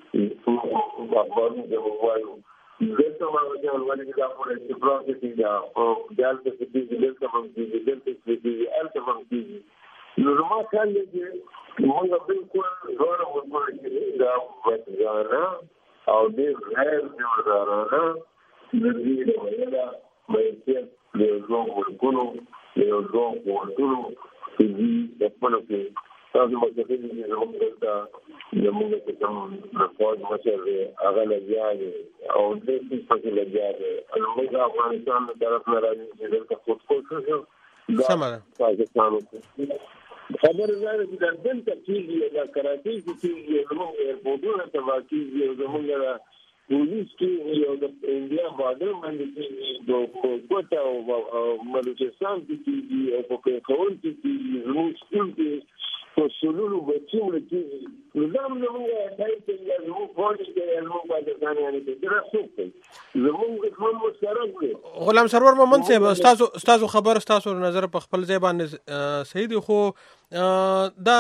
په باندې د وایو دغه ما چې ولې دا په استفراغ کې دا او دالته چې دلته باندې دلته چې الته باندې نو ما خیال دی موږ بالکل ډول ورته دا وځانا او دې غیر جوړدارانه د دې ویلا مې له ځوان ورکونو له ځوان ورکونو چې د خپل کې تاسو مګر دې نه وکړه د موږ ته کوم راپور مشره هغه لګیاله او دې څه څه لګیاله موږ افغانستان طرف نه راځي چې دلته خود شو سمه پاکستان خبر زاره چې د دلته کېږي د کراچۍ کې زموږ ایرپورټونه ته واقعي زموږ پولیس کې یو د انډیا بارډر باندې کې د کوټا او بلوچستان کې او په کول کې زموږ سکول کې په سلولو بچو کې نظام زموږ ځای کې زموږ فوج کې زموږ پاکستانیان کې درڅوک زموږ کوم مشترک دی. غلام سرور محمد صاحب استاد خبر استاد نظر په خپل ځای باندې صحیح دی، خو دا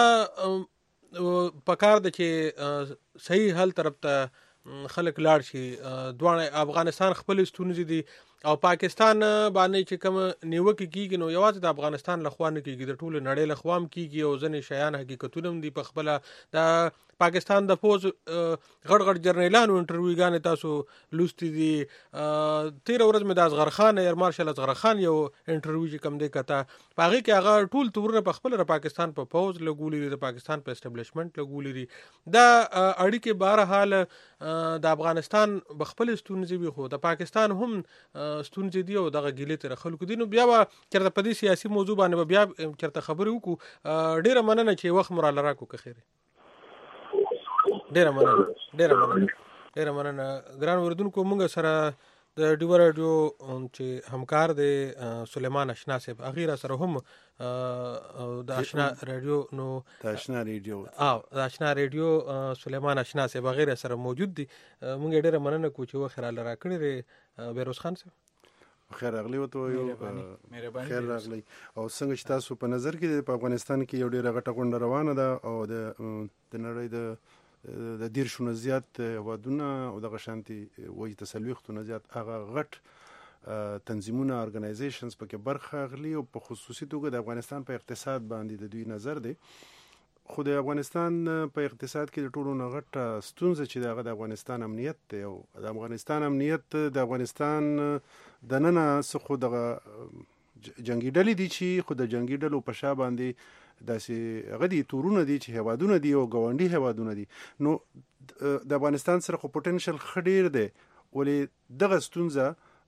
پکار د چې صحیح حل طرف ته خلک لاړ شي. دوه افغانستان خپل ستونزې دي او پاکستان باندې چې کوم نیوکه کیږي نو یوازې د افغانستان لخوا نه کیږي، د ټول نړۍ لخوا هم کیږي او ځنې شیان حقیقتونه هم دي. په خپل د پاکستان د فوج غړ جرنیلانو انټرویوګانې تاسو لوستي دي. تیر ورځ مې د اصغر خان ایر مارشل اصغر خان یو انټرویو چې کوم دی کته پاغي کې هغه ټول تورونه په خپل پاکستان په فوج لګولې دي، د پاکستان په اسټابلیشمنت لګولې دي. دا اړیکې بهر حال د افغانستان بخپل ستونزې وي، خو د پاکستان هم ستونزې دي او دغه ګیلې تر خلکو دي. نو بیا به چېرته په دې سیاسي موضوع باندې به بیا چېرته خبرې وکړو. ډېره مننه چې وخت مو راله راکړو. که خیر ډېره مننه ګران اورېدونکو. موږ سره د ډیو راډیو چې همکار دی سلیمان اشنا صاحب، هغې را سره هم د اشنا راډیو نو د اشنا راډیو سلیمان اشنا صاحب هغې را سره موجود دي. موږ ډېره مننه کوو چې وخت راله راکړی دی. بهروز خان صاحب خیر راغلی ورته وایو. خیر راغلی. او څنګه چې تاسو په نظر کې په افغانستان کې یو ډېره غټه غونډه روانه ده او د نړۍ د 10 نه زیات هیوادونه او دغه شانتي وایي 40 نه زیات هغه غټ تنظیمونه ارګنایزیشنز پکې برخه اخلي او په خصوصي توګه د افغانستان په اقتصاد باندې د دوی نظر دی. خو د افغانستان په اقتصاد کې د ټولو نه غټه ستونزه چې دغه د افغانستان امنیت دی او د افغانستان امنیت د افغانستان د ننه څخه دغه جنگي ډلې دي چې خو د جنگي ډلو په شا باندې داسې هغه دي تورونه دي چې هیوادونه دي او ګاونډي هیوادونه دي. نو د افغانستان سره خو پوتنشل خډیر دی، ولې دغه ستونزه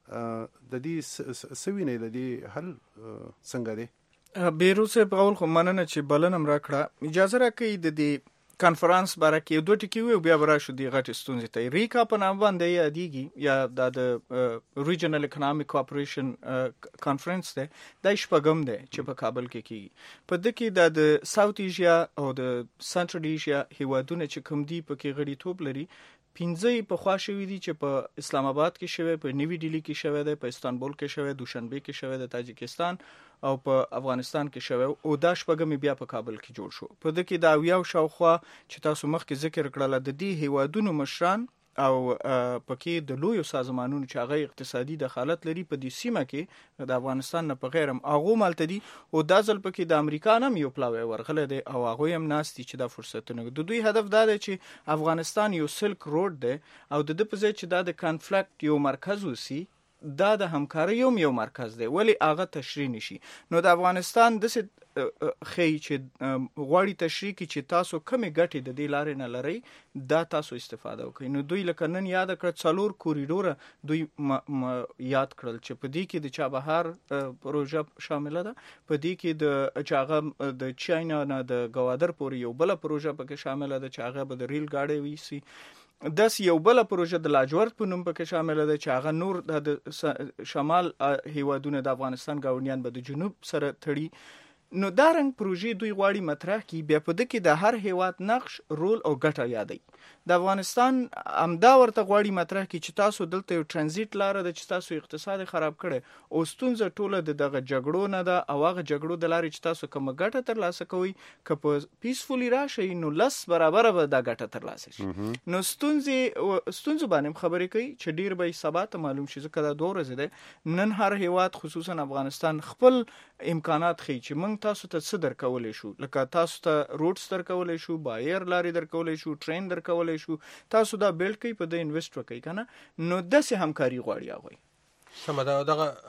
د دې سوینه د دې حل څنګه دی؟ بیروسه په اول خو مننه چې بلنم راکړه. اجازه راکړئ د دې کانفرنس باره کې دوه ټکي وي بیا به راشو دې غټې ستونزې ته. ریکا په نام باندې یادېږي یا د ریجنل اکنامک کوآپریشن کانفرنس دی. دا شپږم دی چې په کابل کې کېږي. په دې کې د ساوث ایشیا او د سنټرل ایشیا هیوادونه چې کوم دي پکې غړیتوب لري. 15 په خوا شوي دي چې په اسلام آباد کې شوی، په نیوی ډیلی کې شوی دی، په استانبول کې شوی، دوشنبه کې شوی د تاجکستان او په افغانستان کې شوی او دا شپږم بیا په کابل کې جوړ شو. په دې کې دا اویاو شاوخوا چې تاسو مخکې ذکر کړل د دې هیوادونو مشران او پکې د لویو سازمانونو چې هغه اقتصادي دخالت لري په دې سیمه کې د افغانستان نه په غیرم هغه مالته دي او دا ځل پکې د امریکا هم یو پلاوی ورغله دی او هغه هم ناستي چې دا فرصتونه د دوی هدف دا دی چې افغانستان یو سلک روډ دی او د دې په ځای چې دا د کانفلیکټ یو مرکز وسی دا د همکارۍ یو مرکز دی ولی هغه تشریح نشي. نو د افغانستان د خی چې غواړي تشریح کی چې تاسو کمې ګټې د دې لارې نه لري دا تاسو استفاده وکړئ. نو دوی لکه نن یاد کړ 4 کوریډور دوی یاد کړل چې په دې کې د چابهار پروژه شامل ده، په دې کې د چاغه د چاینا نه د گوادر پورې یو بل پروژه پکې شامل ده چې هغه به د ریل گاډي ویسي. داس یو بل پروژه د لاجورد په نوم پکې شامل ده چې هغه نور د شمال هیوادونه د افغانستان گاونډیان به د جنوب سره تړي. نو دا رنګ پروژې دوی غواړي مطرح کی. بیا په دې کې د هر هیواد نقش، رول او ګټه یادي. د افغانستان امدا ورته غواړي مطرح کی چې تاسو دلته یو ترانزیت لار ده چې تاسو اقتصاد خراب کړي او ستونزه ټوله دغه جګړو نه ده او هغه جګړو د لارې چې تاسو کوم ګټه ترلاسه کوئ که په پیسفولي راشي نو لس برابر به دا ګټه ترلاسه شي. نو ستونزه باندې خبرې کوي چې ډیر به سبا ته معلوم شي ځکه دا 2 ورځې ده. نن هر هیواد خصوصا افغانستان خپل امکانات خي چې موږ تاسو ته څه درکولې شو، لکه تاسو ته روډز درکولې شو، بایر لارې درکولې شو، ټرین درکولې شو، تاسو دا بیلډ کوي په د انویسټ وکړئ کنه. نو داسې همکاري غواړي هغه. سم ده.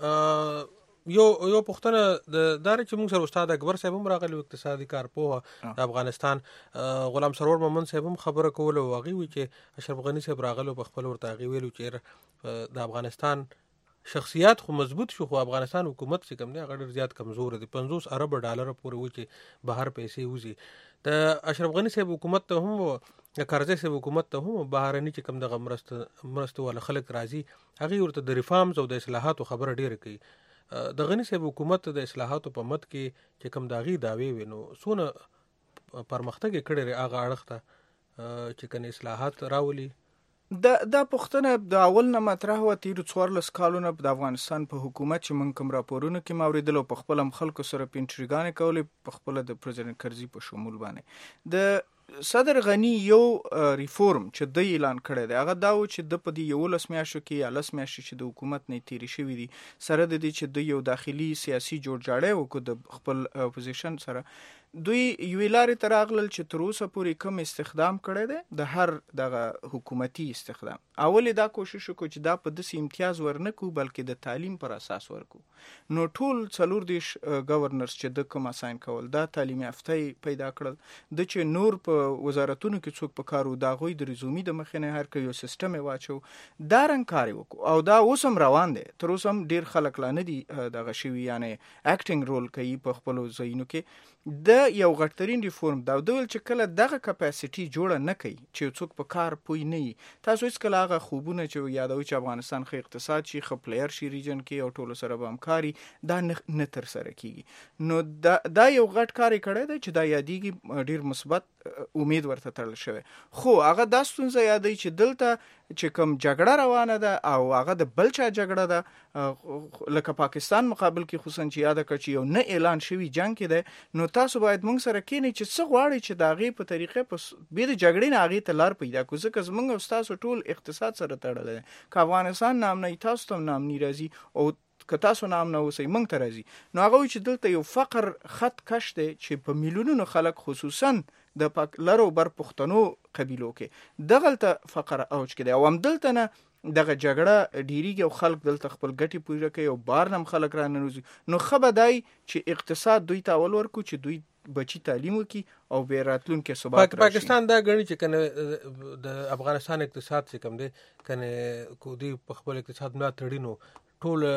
دغه یو پښتنه د دار چې موږ سره استاد اکبر صاحب هم راغلی اقتصادي کارپوه د افغانستان، غلام سرور محمد صاحب هم خبره کوله او هغه وی چې اشرف غنی صاحب راغلو په خپل ورته هغه ویلو چې د افغانستان شخصیت خو مضبوط شو خو افغانستان حکومت چې کوم دی هغه ډیر زیات کمزور دی. 50 ارب ډالر پورې و چې بهر پیسې وځي. د اشرف غنی صاحب حکومت ته هم د کارزی صاحب حکومت ته هم بهرني چې کوم دغه مرسته ول خلک راځي هغه ورته د ریفارمز او د اصلاحاتو خبره ډیره کوي. د غنی صاحب حکومت د اصلاحاتو په مت کې چې کوم داغي داوی وینو سونه پرمختګ کړي هغه اړخته چې کنه اصلاحات راولي. دا پښتنه د اول نه مطرح و تیر 14 کالونه د افغانستان په حکومت چې من کوم راپورونه کې موریدل او په خپل خلکو سره پینټریګانې کولې په خپل د پرزیدنت کرزي په شمول باندې د صدر غنی یو ریفورم چې د اعلان کړی دی هغه دا و چې د په دې 11 میاشتو کې یا 10 میاشتې چې د حکومت نه تیری شوې دي سره د دې چې د یو داخلي سیاسي جوړجاړی وکړو د خپل اپوزیشن سره دوی یوې لارې ته راغلل چې تر اوسه پورې کم استخدام کړی دی د هر دغه حکومتي استخدام. اول دا کوشش وکړو چې دا په داسې امتیاز ورنکو بلکې د تعلیم پر اساس ورکو. نو ټول 40 گورنرز چې د کوم اساین کول دا تعلیم یافته پیدا کړل، د چې نور په وزارتونو کې څوک په کارو دا غوي د رزومي د مخې نه هر یو سیستم واچو دا رنګ کار وکړو او دا اوس هم روان دی. تر اوسه هم ډیر خلک لا نه دي دغه شوي یعنی اکټینګ رول کوي په خپل ځایونو کې. د یو غټرین ریفورم دا ډول چې کله دغه کپاسټي جوړه نه کوي چې څوک په کار پوي نه وي. تاسو هیڅ کله هغه خوبونه چې یادوي چې افغانستان خو اقتصاد شي خو پلیئر شي ریجن کې او ټولو سره به همکاري دا نه تر سره کیږي. نو دا یو غټ کار کړی دی چې دا یادېږي ډیر مثبت امید ورته تړل شوی. خو هغه دا ستونزه یادوي چې دلته چې کوم جګړه روانه ده او هغه د بل چا جګړه ده لکه پاکستان مقابل کې خصوصا چې یاد کړ چې یو نه اعلان شوی جنگ کې ده، نو تاسو باید موږ سره کېنئ چې څه غواړي چې د هغې په طریقې په بې د جګړې نه هغې ته لار پیدا کړو. ځکه زموږ او ستاسو ټول اقتصاد سره تړلی دی. که افغانستان نامنی تاسو ته هم نامني راځي او که تاسو نام نه اوسئ موږ ته راځي. نو هغه وایي چې دلته یو فقر خط کش دی چې په میلیونونو خلک خصوصا د لر او بر پښتنو قبیلو کې دغلته فقر اوج کې دی او همدلته نه دغه جګړه ډیریږي او خلک دلته خپل ګټې پوره کوي او بار نه خلک را ننوځي. نو ښه به دی چې اقتصاد دوی ته اول ورکړو چې دوی بچی تعلیم وکړي او به راتلونکي ثبات راشي. پاکستان دا غني چې کنه د افغانستان اقتصاد څخه کم دی کنه کو دی په خپل اقتصاد ملا تړینو ټول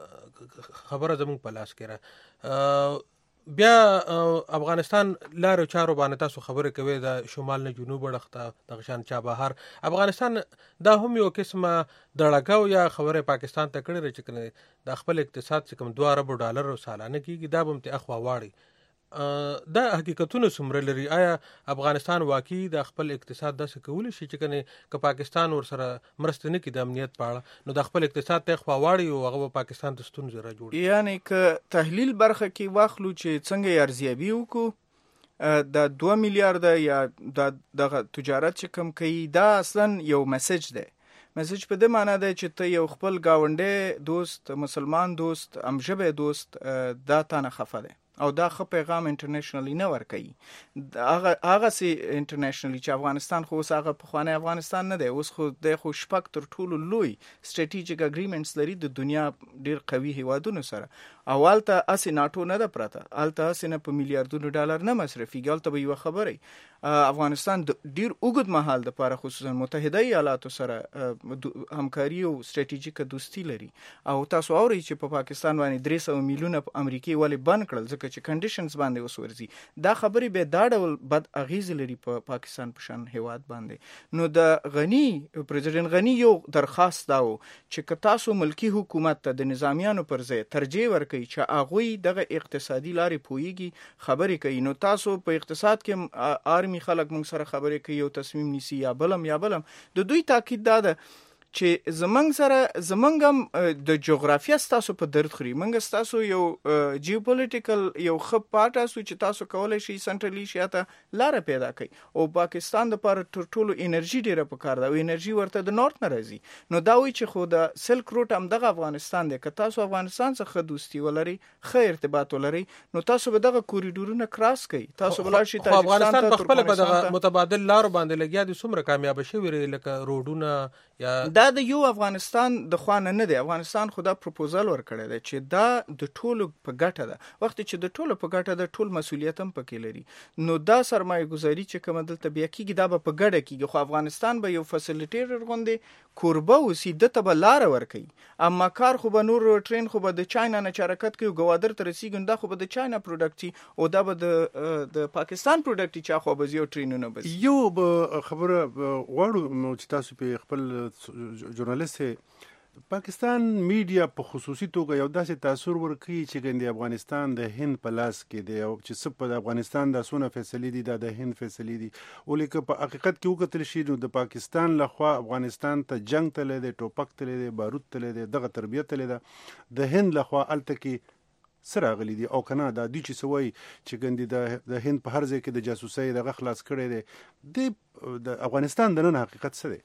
خبره زموږ په لاس کې را. بیا افغانستان لارو چارو باندې تاسو خبره کوي د شمال نه جنوب اړخته د شان چا بهر افغانستان دا هم یو قسمه دړګاو یا خبره پاکستان ته کړی چې کنه د خپل اقتصاد څخه کم 2 ارب ډالر سالانه کیږي دا به ته اخوا واړي. دا حقیقتونه څومره لري؟ آیا افغانستان واقعي د خپل اقتصاد داسې کولی شي چې کنه که پاکستان ور سره مرسته نه کوي د امنیت په اړه نو د خپل اقتصاد ته خوا واړي او هغه پاکستان ته ستونزې را جوړي؟ یعنی که تحلیل برخه کې واخلو چې څنګه ارزیابي وکړو د 2 میلیارډ یا د تجارت چې کم کوي دا اصلا یو میسج دی. میسج په دې معنی دی چې ته یو خپل گاونډي دوست مسلمان دوست امجبه دوست دا تا نه خفه دی او دا خو پیغام انټرنیشنلی نه ورکوي. هغه سي انټرنیشنلی چې افغانستان خو اوس هغه پخوانی افغانستان نه دی، اوس خو د خو شپږ تر ټولو لوی سټریټیجیک اګریمنټس لري د دنیا ډیر قوي هیوادونو سره. اولته اسی ناتو نه ده پراته، الته اسی نه په میلیارډونو ډالر نه مصرفيږي. الته به یو خبره افغانستان ډیر اوږد مهال د لپاره خصوصا متحده ایالاتو سره همکاري او سټریټیجیک دوستی لري. او تاسو اورئ چې په پاکستان باندې 300 میلیونه امریکای ولې بند کړل ځکه چې کنډیشنز باندې وسورځي. دا خبرې به دا ډول بد اغیز لري په پاکستان په شان هیواد باندې. نو د غنی پریزیدنت غنی یو درخواست داو چې که تاسو ملکی حکومت ته د نظامیانو پر ځای ترجیح ورکړئ چې هغه دغه اقتصادي لارې پويږي خبرې کوي، نو تاسو په اقتصاد کې آرمي خلک موږ سره خبرې کوي او تصمیم نیسي یا بلم د دوی تاکید ده چې زمنګ هم د جغرافیه ستاسو په درد خوري. منګ ستاسو یو جیوپولیټیکل یو خپ پارټ اسو چې تاسو کولای شئ سنټرل ایشیا ته لار پیدا کړئ او پاکستان د پر ټولو انرژي ډیره پکار ده او انرژي ورته د نورت نه راځي. نو دا وی چې خو د سلک روټ هم دغه افغانستان دی. که تاسو افغانستان څخه دوستي ولري ښه ارتباط ولري نو تاسو به دغه کوریډورونه کراس کړئ. تاسو بلای شئ افغانستان په خپل په دغه متبادل لار باندې لګیا دي څومره کامیاب شوی لکه روډونه یا دا د یو افغانستان د خوانه نه دی. افغانستان خو دا پروپوزل ورکړی دی چې دا د ټولو په ګټه ده. وخت چې د ټولو په ګټه ده ټول مسولیت هم پکې لري. نو دا سرمایه گذاري چې کوم دلته بیا کیږي دا به په ګډه کیږي. خو افغانستان به یو فسیلیټیټر غوندي کوربه اوسي د ته به لار ورکوي. اما کار خو به نور ټرین خو به د چاینا نه حرکت کوي ګوادر تر رسیدون دا خو به د چاینا پروډکټي او دا به د پاکستان پروډکټي چا خو به یو ټرینونه بس یو خبره غواړو چې تاسو په خپل ژورنالیست پاکستان میډیا په خصوصي توګه یو داسې تاثیر ورکوي چې ګندې افغانستان د هند په لاس کې دی او چې څه په افغانستان د سونه فیصلې دي د هند فیصلې دي ولیکه په حقیقت کې وکتل شي نو د پاکستان لخوا افغانستان ته جنگ تللی دی، ټوپک تللی دی، بارود تللی دی، دغه تربیت تللی ده. د هند لخوا الته کې سره غلي دي او کنه دا دوی چې سوي چې ګندې د هند په هر ځای کې د جاسوسۍ دغه خلاص کړي دي. د افغانستان د نن حقیقت څه دی؟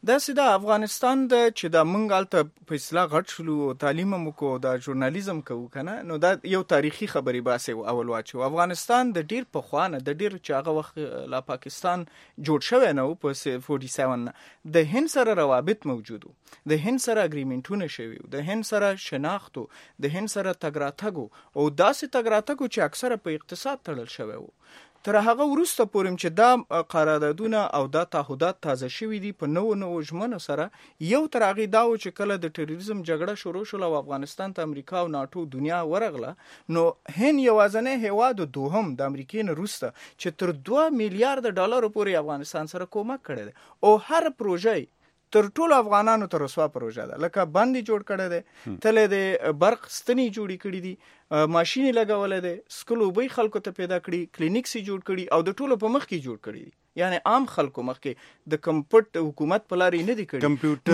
دا سیده افغانستان د چې دا مونږ هلته په اصطلاح غټ شلو او تعلیم هم وکړو دا ژورنالیزم کوو که نه نو دا یو تاریخي خبرې باسې اول واچو. افغانستان د ډېر پخوا نه د ډېر چې هغه وخت لا پاکستان جوړ شوی نه و په 47 نه د هند سره روابط موجود و، د هند سره اګریمنټونه شوي و، د هند سره شناخت و، د هند سره تګ راتګ و او داسې تګ راتګ و چې اکثره په اقتصاد تړل شوی و. تر هغه وروسته پورې چې دا قراردادونه او دا تعهدات تازه شوي دي په نوو ژمنو سره یو تر هغې دا و چې کله د ټیرریزم جګړه شروع شوله او افغانستان ته امریکا او ناټو دنیا ورغله نو هند یوازینی هیواد دوهم د امریکې نه وروسته چې تر 2 میلیارد ډالرو پورې افغانستان سره کومک کړی دی او هر پروژه تر ټولو افغانانو ته رسوا پروژه ده، لکه بندې جوړ کړی دی، تلې د برق ستنې جوړې کړي دي، ماشینې لګولی دی، سکل اوبه خلکو ته پیدا کړي، کلینیکس یې جوړ کړي او د ټولو په مخ کې جوړ کړي دي، یعنی عام خلکو مخ کې د کمپټ حکومت په لارې نه دي کړي.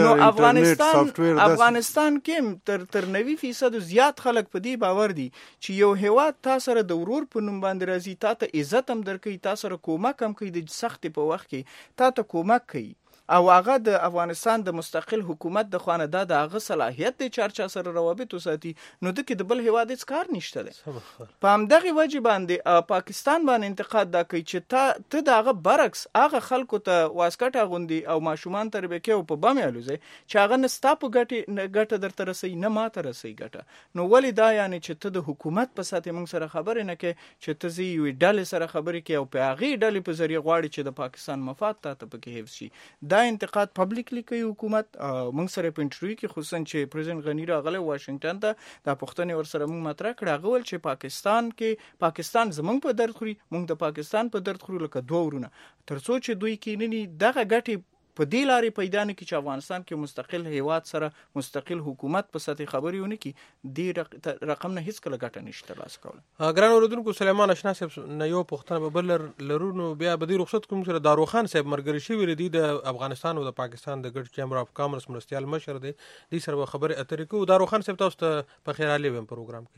نو افغانستان کې تر 90% زیات خلک په دې باور دي چې یو هیواد تا سره د ورور په نوم باندې راځي، تا ته عزت هم درکوي، تا سره کومک هم کوي، د سختې په وخت کې تا ته کومک کوي او هغه د افغانستان د مستقل حکومت د خوا نه دا د هغه صلاحیت دی چې هر چا سره روابط وساتي نو د کې د بل هیواد هېڅ کار نشته دی. په همدغې وجې باندې پاکستان باندې انتقاد دا کوي چې ته د هغه برعکس هغه خلکو ته واسکټ اغوندي او ماشومان تربیه کوي او په بم یې الوځي چې هغه نه ستا په ګټه درته رسوي نه ماته رسوي ګټه. نو ولې دا یعنې چې ته د حکومت په سطح موږ سره خبرې نه کوې چې ته زه یوې ډلې سره خبرې کوې او په هغې ډلې په ذریعه غواړي چې د پاکستان مفاد تا ته پکې حفظ شي. دا انتقاد پبلیکلی کوي حکومت. موږ سره په انټرویو کې خصوصا چې پریزیدنت غنی راغلی واشنگټن ته دا پوښتنې ورسره موږ مطرح کړې، هغه ویل چې پاکستان زموږ په درد خوري، موږ د پاکستان په درد خورو لکه دوه ورونه، تر څو چې دوی کینني دغه ګټې په دې لارې پیدا نه کړي چې افغانستان کې مستقل هیواد سره مستقل حکومت په سطح خبرې ونه کړي، دې رقم نه هیڅ کله ګټه نشي ترلاسه کولی. ګران اورېدونکو سلیمان اشنا صاحب نه یو پوښتنه به بل لرو نو بیا به دې رخصت کوم سره داروخان صاحب ملګري شوي دي د افغانستان او د پاکستان د ګډ چیمبر اف کامرس مرستیال مشر دی، دې سره به خبرې اترې کوو. داروخان صاحب تاسو ته په خیر راغلی ویم پروګرام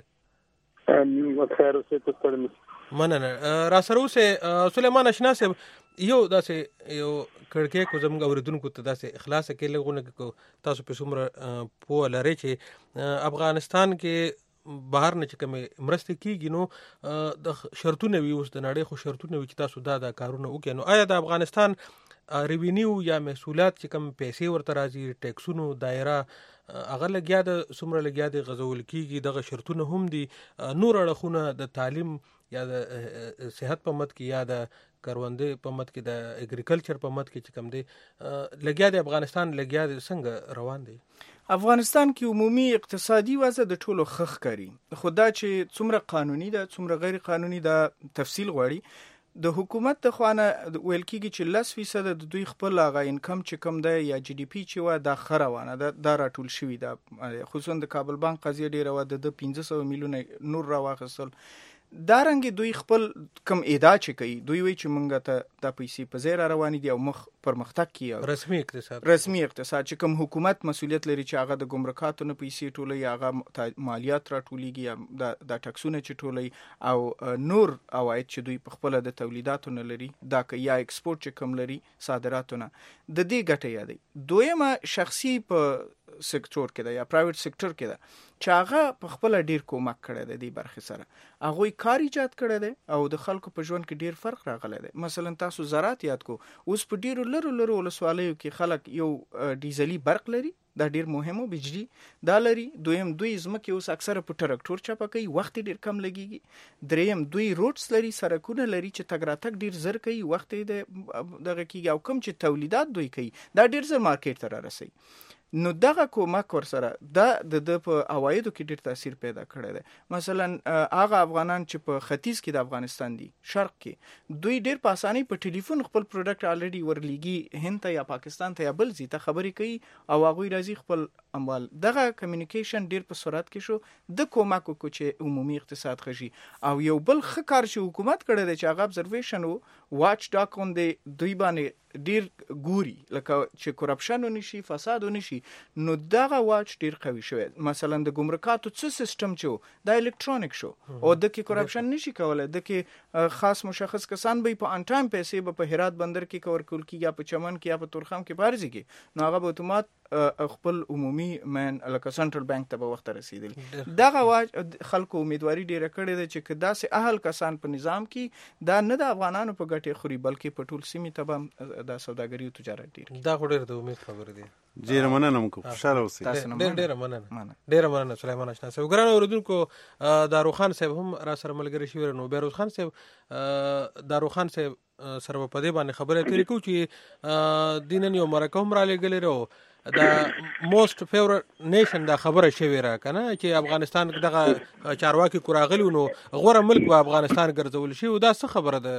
کې. خیر اوسې مننه. را سره اوسې سلیمان اشنا صاحب یو داسې یو کړکۍ کو زموږ اورېدونکو ته داسې اخلاصه کې لږونه کو تاسو په څومره پوه لرئ چې افغانستان کې بهر نه چې کومې مرستې کېږي نو د شرطونه وي، اوس د نړۍ خو شرطونه وي چې تاسو دا کارونه وکړئ. نو آیا د افغانستان ریوینیو یا محصولات چې کوم پیسې ورته راځي ټیکسونو دایره هغه لګیا د څومره لګیا د غځول کېږي، دغه شرطونه هم دي، نور اړخونه د تعلیم یا د صحت په مد کې یا د کروندې په مد کې د اګریکلچر په مد کې چې کوم دی لګیا د افغانستان لګیا د څنګه روان دی؟ افغانستان کې عمومي اقتصادي وضع د ټولو ښه ښکاري، خو دا چې څومره قانوني ده څومره غیر قانوني دا تفصیل غواړي. د حکومت د خوا نه ویل کېږي چې 10% د دوی خپل هغه انکم چې کوم دی یا جی ډي پي چې وه دا ښه روانه ده، دا راټول شوي ده. خصوصا د کابل بانک قضیه ډېره وه، د 500 میلیونه نور راواخیستل. دارنګې دوی خپل کم ادا چې کوي دوی وایي چې موږ ته دا پیسې په ځای را روانې دي او پرمختګ کوي. رسمي اقتصاد چې کوم حکومت مسؤلیت لري چې هغه د ګمرکاتو نه پیسې ټولوي، هغه مالیات راټولیږي یا دا ټکسونه چې ټولوي او نور عواید چې دوی په خپله د تولیداتو نه لري دا یا ایکسپورټ چې کوم لري صادراتو نه، د دې ګټه یادوي. دویمه شخصي په سکتور کې ده یا پرایویټ سکتور کې ده چې هغه په خپله ډېر کومک کړی دی دې برخې سره، هغوی کار ایجاد کړی دی او د خلکو په ژوند کې ډېر فرق راغلی دی. مثلا تاسو زراعت یاد کو، اوس په ډېرو لرو ولسوالیو کې خلک یو ډیزلي برق لري، دا ډېر مهمه بجلی دا لري. دویم دوی ځمکې اوس اکثره په ټرکټور چپه کوي، وخت ډېر کم لګیږي. دریم دوی روډس لري، سړکونه لري چې تګ راتګ ډېر زر کوي، وخت یې دغه کېږي او کوم چې تولیدات دوی کوي دا ډېر زر مارکیټ ته رارسوي. نو دغه کومک ورسره دا د په عوایدو کې ډېر تاثیر پیدا کړی دی. مثلا هغه افغانان چې په ختیځ کې د افغانستان دي، شرق کې، دوی ډېر په اسانۍ په ټلیفون خپل پروډکټ الریډي ورلیږي هند ته یا پاکستان ته یا بل ځای ته خبرې کوي او هغوی راځي خپل اموال. دغه کمیونیکیشن ډېر په سرعت کې شو، د کومک وکړو چې عمومي اقتصاد ښه شي. او یو بل ښه کار چې حکومت کړی دی چې هغه ابزرویشن و، واچ ډاګ غوندې دوی باندې ډیر ګوري لکه چې کرپشن ونشي فساد ونشي نو دغه واچ ډیر قوي شوی مثلا د ګمرکاتو څه سیستم چې دا الکترونیک شو او د کې کرپشن نشي کولای د کې خاص مشخص کسان به په ان ټایم پیسې به په هرات بندر کې کور کول کی یا په چمن کې یا په تورخم کې بارزي کې نو هغه به اتومات خپل عمومي من لکه سنټرل بانک ته به وخت رسیدل دغه واج خلکو امیدواري ډیره کړې ده چې کدا سه اهل کسان په نظام کې دا نه د افغانانو په ګټه خوري بلکې په ټول سیمه ته د سوداګري او تجارت ډیر دا ډیره د امید خبره ده ډیره مننه موږ خوشاله اوسئ ډیره مننه سلیمان اشنا صاحب ګران اوردونکو داروخان صاحب هم را سره ملګری شوی نو بیروز خان صاحب داروخان صاحب سره په دې باندې خبره کوي چې دینن یو مرکه هم را لګلې ورو دا موست فیورټ نیشن دا خبره شوی را کنه چې افغانستان دغه چارواکي کوراغلی نو غوړه ملک به افغانستان ګرځول شي او دا څه خبره ده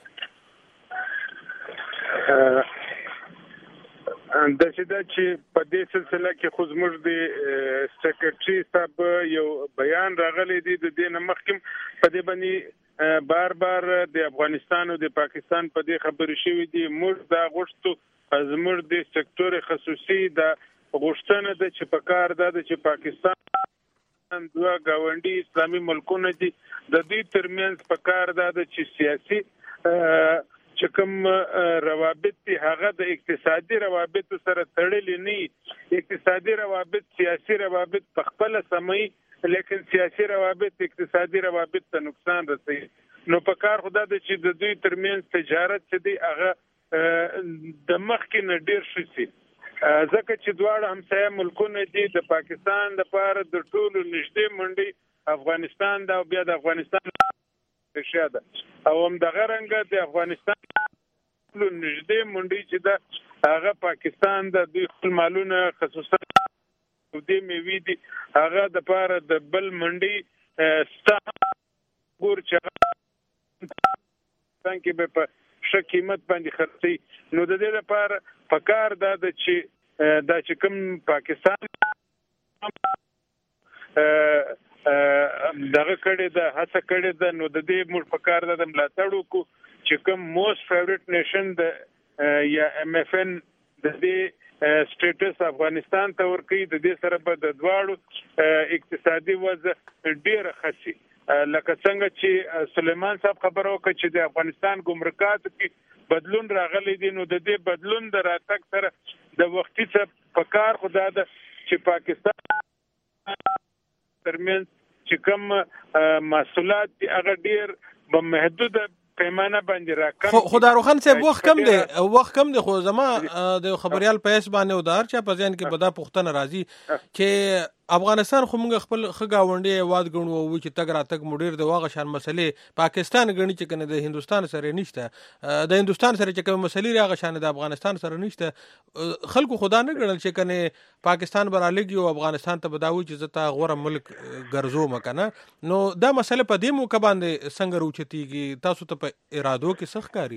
د شدا چې په دې سلسله کې خو زموږ د سیکریټري صاحب یو بیان راغلی دی د دې مخکم په دې باندې بار د افغانستان او د پاکستان په دې خبرې شوې دي موږ دا غوښتو زموږ د سکتور خصوصي د غوښتنه د چې په کار ده چې پاکستان دوه گاونډي اسلامي ملکونه دي د دې ترمنځ په کار ده چې سیاسي چې کوم روابط دي هغه د اقتصادي روابط سره تړلي نه اقتصادي روابط سیاسي روابط په خپل سمي لیکن سیاسي روابط اقتصادي روابط ته نقصان رسوي نو په کار خدا د چې د دوی ترمنځ تجارت چې دی هغه د مخکې نه ډیر شي ځکه چې دواړه همسایه ملکونه دي د پاکستان لپاره د ټولو نږدې منډي افغانستان دا بیا د افغانستان شاده او هم دغه رنګ د افغانستان ټولو نږدې منډي چې دا هغه پاکستان د دوی خپل مالونه خصوصا د میوي دي هغه د لپاره د بل منډي ستا ګور چې څنګه به په ښه قیمت باندې خرڅي نو د دې لپاره پکار دا د چې دا چې کوم پاکستان دغه کړي د هڅه کړي د نو د دې موږ پکار د ملاتړ کو چې کوم موست فیورټ نیشن د یا ام اف ان د دې سټیټس افغانستان ته ورکړي د دې سره په د دواړو اقتصادي وضع ډیره خسي لکه څنګه چې سلیمان صاحب خبرو وکړه چې د افغانستان ګمرکات کې بدلون راغلی دی نو د دې بدلون د راتګ سره د وختي څخه په کار خدا ده چې پاکستان ترمنځ چې کوم محصولات دي هغه ډیر به محدود پیمانه باندې راکم خو داروخان صاحب وخت کم دی خو زما د خبريال پیس باندې ودار چې په ځین کې بدا پختنه راځي چې افغانستان خو موږ خپل خګاونډي واد غنو او چې تګ را تګ مډیر د واغ شان مسلې پاکستان غني چې کنه د هندستان سره نشته د هندستان سره چې کوم مسلې راغ شان د افغانستان سره نشته خلکو خدا نه ګڼل چې کنه پاکستان برالګي او افغانستان ته بداوي چې زتا غوړه ملک ګرځو مکنه نو دا مسله په دې موقع باندې څنګه روچتيږي تاسو ته په ارادو کې سخت کاری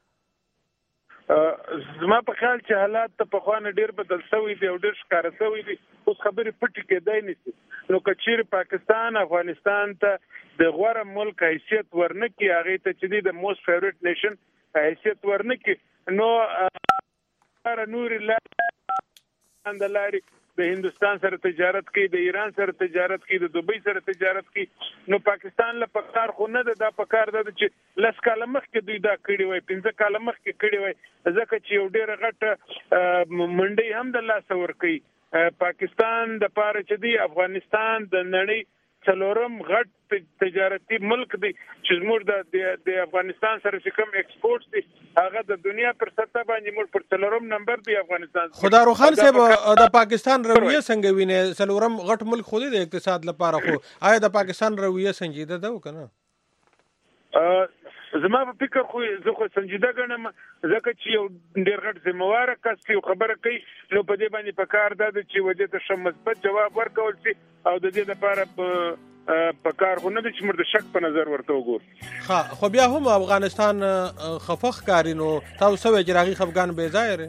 زما په خیال چې حالات ته په خوانه ډیر بدل شوی دی او ډیر ښکار شوی دی اوس خبرې پټې کېدای نشي نو کچیر پاکستان افغانستان ته د غوړه ملک حیثیت ورنکي هغه ته چې د موست فیورټ نیشن حیثیت ورنکي نو نور لاندلاري د هندستان سره تجارت کوي د ایران سره تجارت کوي د دوبۍ سره تجارت کوي نو پاکستان له پکار خو نه ده د پکار ده چې لس کاله مخکې دوی دا کړی وای 15 کاله مخکې کړی وای ځکه چې یو ډیر غټ منډي هم د لاس ور کوي پاکستان د پاره چې دی افغانستان د نړۍ څلورم غټ تجارتي ملک دی چې موږ د افغانستان سره چې کوم ایکسپورټ دي هغه د دنیا پر سطح باندې موږ پر څلورم نمبر دی افغانستان خدا روخان صاحب د پاکستان رویه څنګه ویني څلورم غټ ملک خو د اقتصاد لپاره خو آیا د پاکستان رویه سنجیده ده وکنه زما په فکر خو زه خو سنجیده ګڼم ځکه چې یو ډیر غټ ذمہوار کس یو خبره کوي نو په دې باندې پکار ده چې وجه ته شم مثبت جواب ورکول شي او د دې لپاره پکار خو نه چې موږ د شک په نظر ورته وګورو ها خو بیا هم افغانستان خفخ کارینو تاسو وی جراغي خفغان بے ظاهر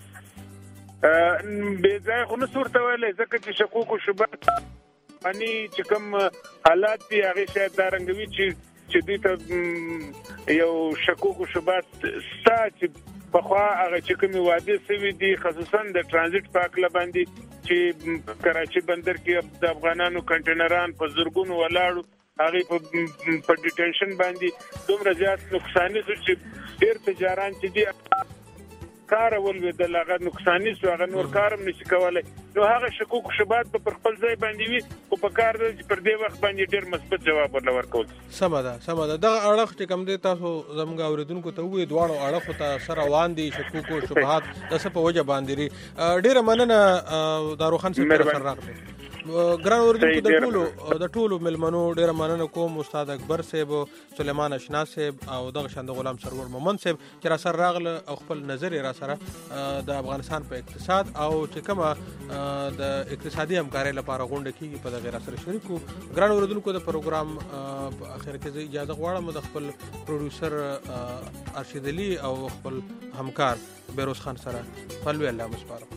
بے ظاهر خو نه صورت ویلې ځکه چې شکوک او شبهات اني چې کوم حالات دي هغه شاید دارنګوي چې دوی ته یو شکوک او شبهات ستا چې په خوا هغه چې کومي واده سوي دي خصوصا د ترانزیت پاکله باندې چې کراچي بندر کې د افغانانو کنټینران په زورګونو ولاړو هغه په ډیټنشن باندې دومره زیات نقصان شو چې ډېر تجاران چې دي کار ولوي د لغه نقصان شو هغه نور کارم نشي کولای نو هغه شکوک شبات په خپل ځای باندې وي او په کار د پر دې وخت باندې ډېر مثبت جواب ورکول سمه ده دا اړه چې کوم دي تاسو زموږ اوریدونکو ته وې دواړو اړه ته سره روان دي شکوک او شبهات د څه په وجه باندې ډېر مننه داروخان سره راغلی ګران اوریدونکو د ټولو ملمنو ډېر مننه کوم استاد اکبر صاحب سلیمان اشنا صاحب او دغه شاند غلام سرور مومن صاحب چې را سره راغله او خپل نظر را سره د افغانستان په اقتصاد او چې کومه د اقتصادي همکارۍ لپاره غونډه کیږي په دغه را سره شریکو ګران اوریدونکو د پروګرام اخر کې اجازه غواړم د خپل پروډوسر ارشد علي او خپل همکار بیروز خان سره فلوی الله مسپارم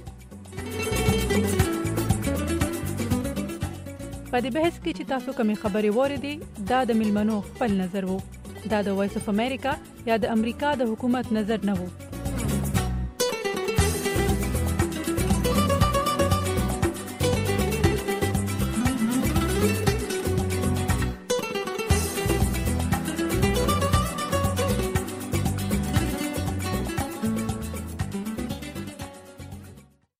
په دې بحث کې چې تاسو کومې خبرې واردې دا د ملمنو خپل نظر وو دا د وایس اف امریکا یا د امریکا د حکومت نظر نه وو